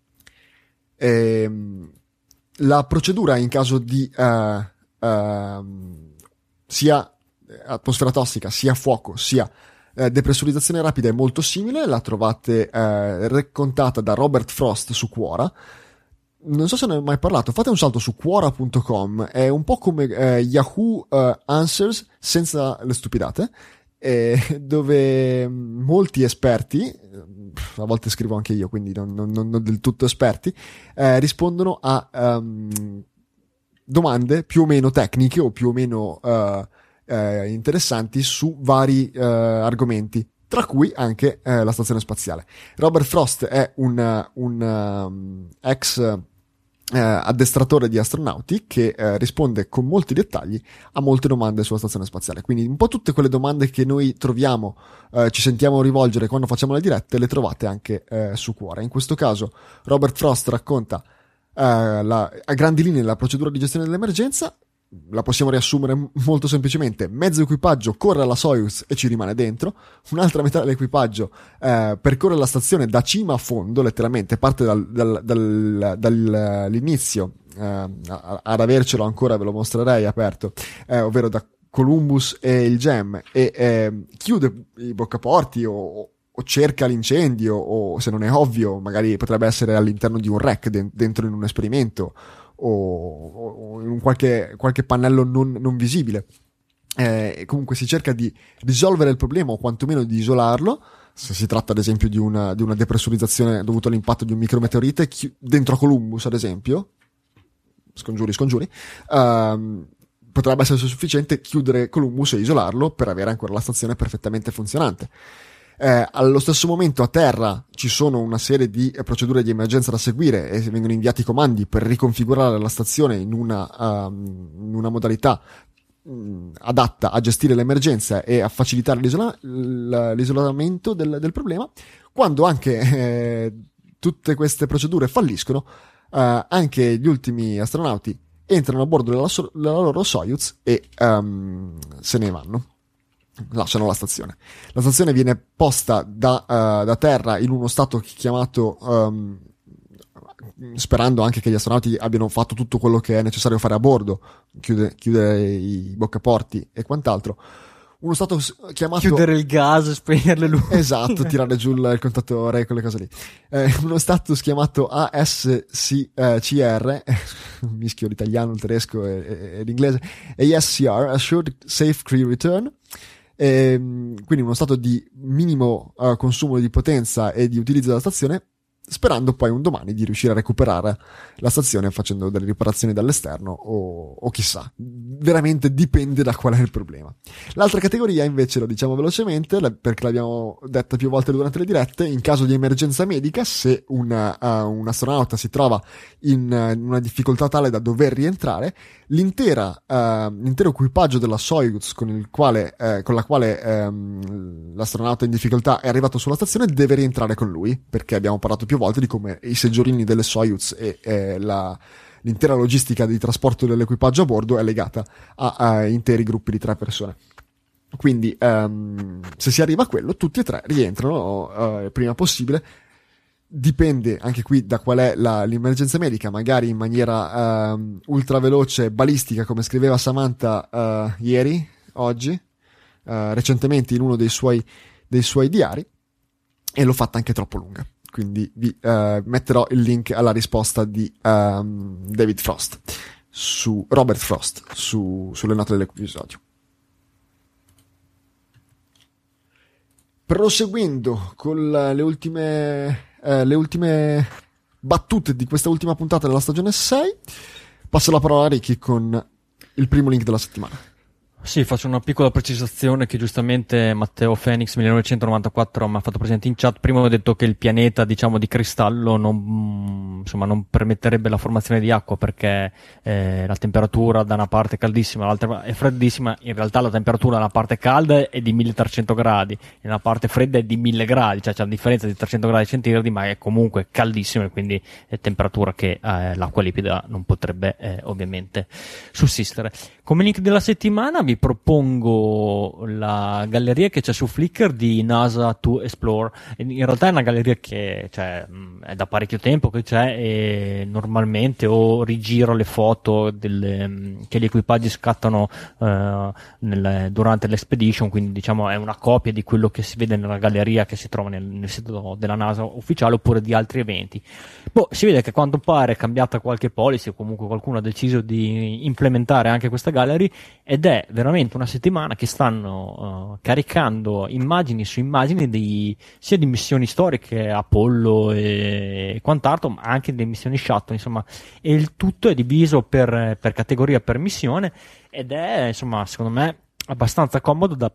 La procedura in caso di sia atmosfera tossica, sia fuoco, sia depressurizzazione rapida è molto simile. La trovate raccontata da Robert Frost su Quora. Non so se ne ho mai parlato, fate un salto su Quora.com, è un po' come Yahoo Answers senza le stupidate, dove molti esperti, a volte scrivo anche io, quindi non del tutto esperti, rispondono a domande più o meno tecniche o più o meno interessanti su vari argomenti, tra cui anche la stazione spaziale. Robert Frost è un ex addestratore di astronauti che risponde con molti dettagli a molte domande sulla stazione spaziale, quindi un po' tutte quelle domande che noi troviamo, ci sentiamo rivolgere quando facciamo le dirette, le trovate anche su Quora. In questo caso Robert Frost racconta a grandi linee la procedura di gestione dell'emergenza. La possiamo riassumere molto semplicemente: mezzo equipaggio corre alla Soyuz e ci rimane dentro, un'altra metà dell'equipaggio percorre la stazione da cima a fondo, letteralmente parte dall'inizio ad avercelo ancora, ve lo mostrerei aperto, ovvero da Columbus e il Gem, e chiude i boccaporti o cerca l'incendio, o se non è ovvio magari potrebbe essere all'interno di un rack dentro in un esperimento o in qualche pannello non visibile. Comunque si cerca di risolvere il problema o quantomeno di isolarlo, se si tratta ad esempio di una depressurizzazione dovuta all'impatto di un micrometeorite dentro a Columbus, ad esempio, scongiuri, potrebbe essere sufficiente chiudere Columbus e isolarlo per avere ancora la stazione perfettamente funzionante. Allo stesso momento a terra ci sono una serie di procedure di emergenza da seguire e vengono inviati comandi per riconfigurare la stazione in una modalità adatta a gestire l'emergenza e a facilitare l'isolamento del problema. Quando anche tutte queste procedure falliscono, anche gli ultimi astronauti entrano a bordo della loro Soyuz e se ne vanno. Lasciano la stazione. La stazione viene posta da terra in uno stato chiamato, sperando anche che gli astronauti abbiano fatto tutto quello che è necessario fare a bordo, chiudere i boccaporti e quant'altro. Uno stato chiamato... Chiudere il gas, spegnere le luci. Esatto, tirare giù il contatore, quelle cose lì. Uno status chiamato ASCR, mischio l'italiano, il tedesco e l'inglese, ASCR, Assured Safe Crew Return. Quindi uno stato di minimo consumo di potenza e di utilizzo della stazione, sperando poi un domani di riuscire a recuperare la stazione facendo delle riparazioni dall'esterno o chissà, veramente dipende da qual è il problema. L'altra categoria invece, lo diciamo velocemente perché l'abbiamo detta più volte durante le dirette, in caso di emergenza medica, se un astronauta si trova in una difficoltà tale da dover rientrare, l'intero equipaggio della Soyuz con la quale l'astronauta in difficoltà è arrivato sulla stazione deve rientrare con lui, perché abbiamo parlato più volte di come i seggiorini delle Soyuz e l'intera logistica di trasporto dell'equipaggio a bordo è legata a interi gruppi di 3 persone. Quindi se si arriva a quello, tutti e 3 rientrano il prima possibile. Dipende anche qui da qual è l'emergenza medica, magari in maniera ultra veloce, balistica, come scriveva Samantha oggi, recentemente in uno dei suoi diari, e l'ho fatta anche troppo lunga. Quindi vi metterò il link alla risposta di Robert Frost sulle note dell'episodio. Proseguendo con le ultime battute di questa ultima puntata della stagione 6, passo la parola a Ricky con il primo link della settimana. Sì, faccio una piccola precisazione che giustamente Matteo Phoenix 1994 mi ha fatto presente in chat. Prima ho detto che il pianeta, diciamo, di cristallo non permetterebbe la formazione di acqua perché la temperatura da una parte è caldissima, l'altra è freddissima. In realtà la temperatura da una parte calda è di 1300 gradi e una parte fredda è di 1000 gradi, cioè c'è una differenza di 300 gradi centigradi, ma è comunque caldissima e quindi è temperatura che l'acqua liquida non potrebbe ovviamente sussistere. Come link della settimana vi propongo la galleria che c'è su Flickr di NASA to Explore. In realtà è una galleria che è da parecchio tempo che c'è e normalmente o rigiro le foto che gli equipaggi scattano durante l'expedition, quindi diciamo è una copia di quello che si vede nella galleria che si trova nel sito della NASA ufficiale oppure di altri eventi. Si vede che a quanto pare è cambiata qualche policy o comunque qualcuno ha deciso di implementare anche questa gallery ed è veramente una settimana che stanno caricando immagini su immagini sia di missioni storiche, Apollo e quant'altro, ma anche di missioni shuttle, insomma, e il tutto è diviso per categoria, per missione, ed è, insomma, secondo me abbastanza comodo da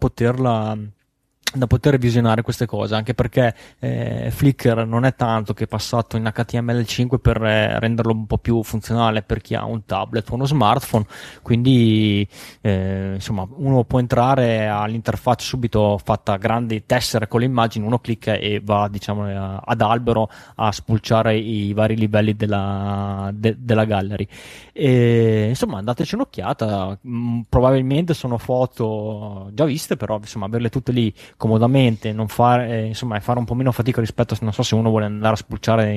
poter visionare queste cose, anche perché Flickr non è tanto che è passato in HTML5 per renderlo un po' più funzionale per chi ha un tablet o uno smartphone, quindi insomma uno può entrare all'interfaccia subito fatta grandi tessere con le immagini, uno clicca e va diciamo ad albero a spulciare i vari livelli della gallery e insomma andateci un'occhiata. Probabilmente sono foto già viste, però insomma averle tutte lì comodamente, non fare insomma, fare un po' meno fatica rispetto a, non so, se uno vuole andare a spulciare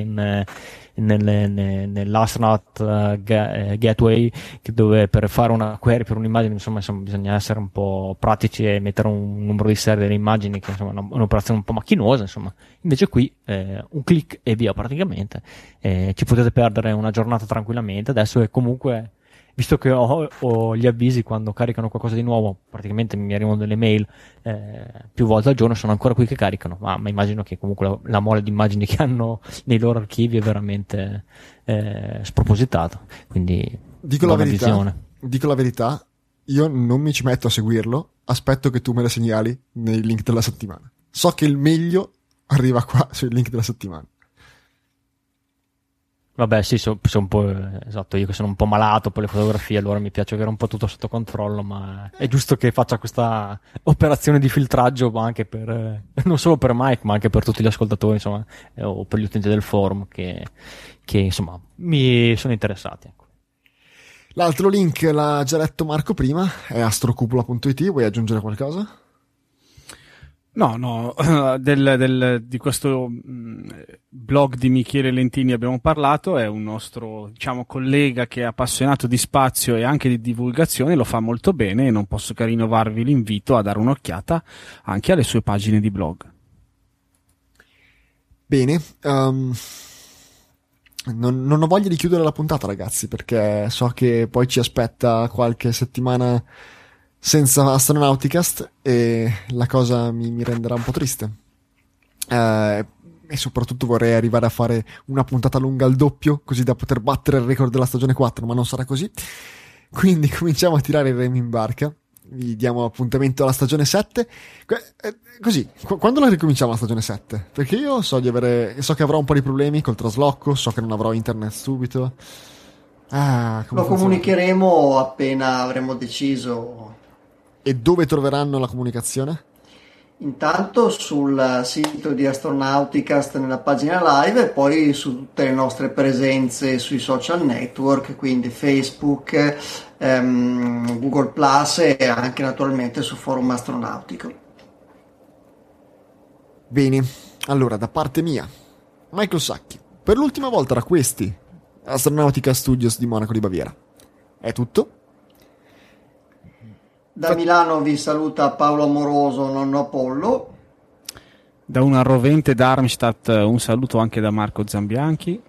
nell'astronaut gateway, dove per fare una query per un'immagine insomma bisogna essere un po' pratici e mettere un numero di serie delle immagini, che insomma è un'operazione un po' macchinosa, insomma. Invece qui un click e via praticamente, ci potete perdere una giornata tranquillamente. Adesso è comunque, visto che ho gli avvisi quando caricano qualcosa di nuovo, praticamente mi arrivano delle mail più volte al giorno, sono ancora qui che caricano, ma immagino che comunque la mole di immagini che hanno nei loro archivi è veramente spropositata, quindi dico la verità, io non mi ci metto a seguirlo, aspetto che tu me le segnali nei link della settimana. so che il meglio arriva qua sul link della settimana. Vabbè, sì, sono un po', esatto, io che sono un po' malato per le fotografie, allora mi piace avere un po' tutto sotto controllo, ma è giusto che faccia questa operazione di filtraggio anche per, non solo per Mike, ma anche per tutti gli ascoltatori, insomma, o per gli utenti del forum che insomma, mi sono interessati, ecco. L'altro link l'ha già letto Marco prima, è astrocupola.it, vuoi aggiungere qualcosa? No, di questo blog di Michele Lentini abbiamo parlato, è un nostro, diciamo, collega che è appassionato di spazio e anche di divulgazione, lo fa molto bene e non posso che rinnovarvi l'invito a dare un'occhiata anche alle sue pagine di blog. Bene, non ho voglia di chiudere la puntata, ragazzi, perché so che poi ci aspetta qualche settimana senza Astronauticast e la cosa mi renderà un po' triste. E soprattutto vorrei arrivare a fare una puntata lunga al doppio, così da poter battere il record della stagione 4, ma non sarà così. Quindi cominciamo a tirare i remi in barca. Vi diamo appuntamento alla stagione 7. Così, quando la ricominciamo la stagione 7? Perché io so che avrò un po' di problemi col trasloco, so che non avrò internet subito. Lo comunicheremo appena avremo deciso. E dove troveranno la comunicazione? Intanto sul sito di Astronauticast nella pagina live e poi su tutte le nostre presenze sui social network, quindi Facebook, Google Plus e anche naturalmente su Forum Astronautico. Bene, allora da parte mia, Michael Sacchi, per l'ultima volta da questi Astronautica Studios di Monaco di Baviera. È tutto? Da Milano vi saluta Paolo Amoroso, nonno Apollo. Da una rovente Darmstadt un saluto anche da Marco Zambianchi.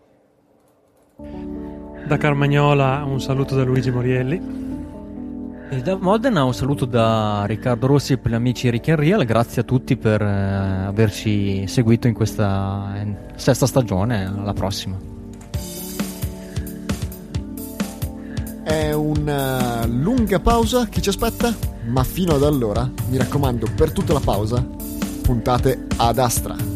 Da Carmagnola un saluto da Luigi Morielli. E da Modena un saluto da Riccardo Rossi per gli amici Rick and Real. Grazie a tutti per averci seguito in questa sesta stagione. Alla prossima. È una lunga pausa che ci aspetta, ma fino ad allora, mi raccomando, per tutta la pausa, puntate ad Astra.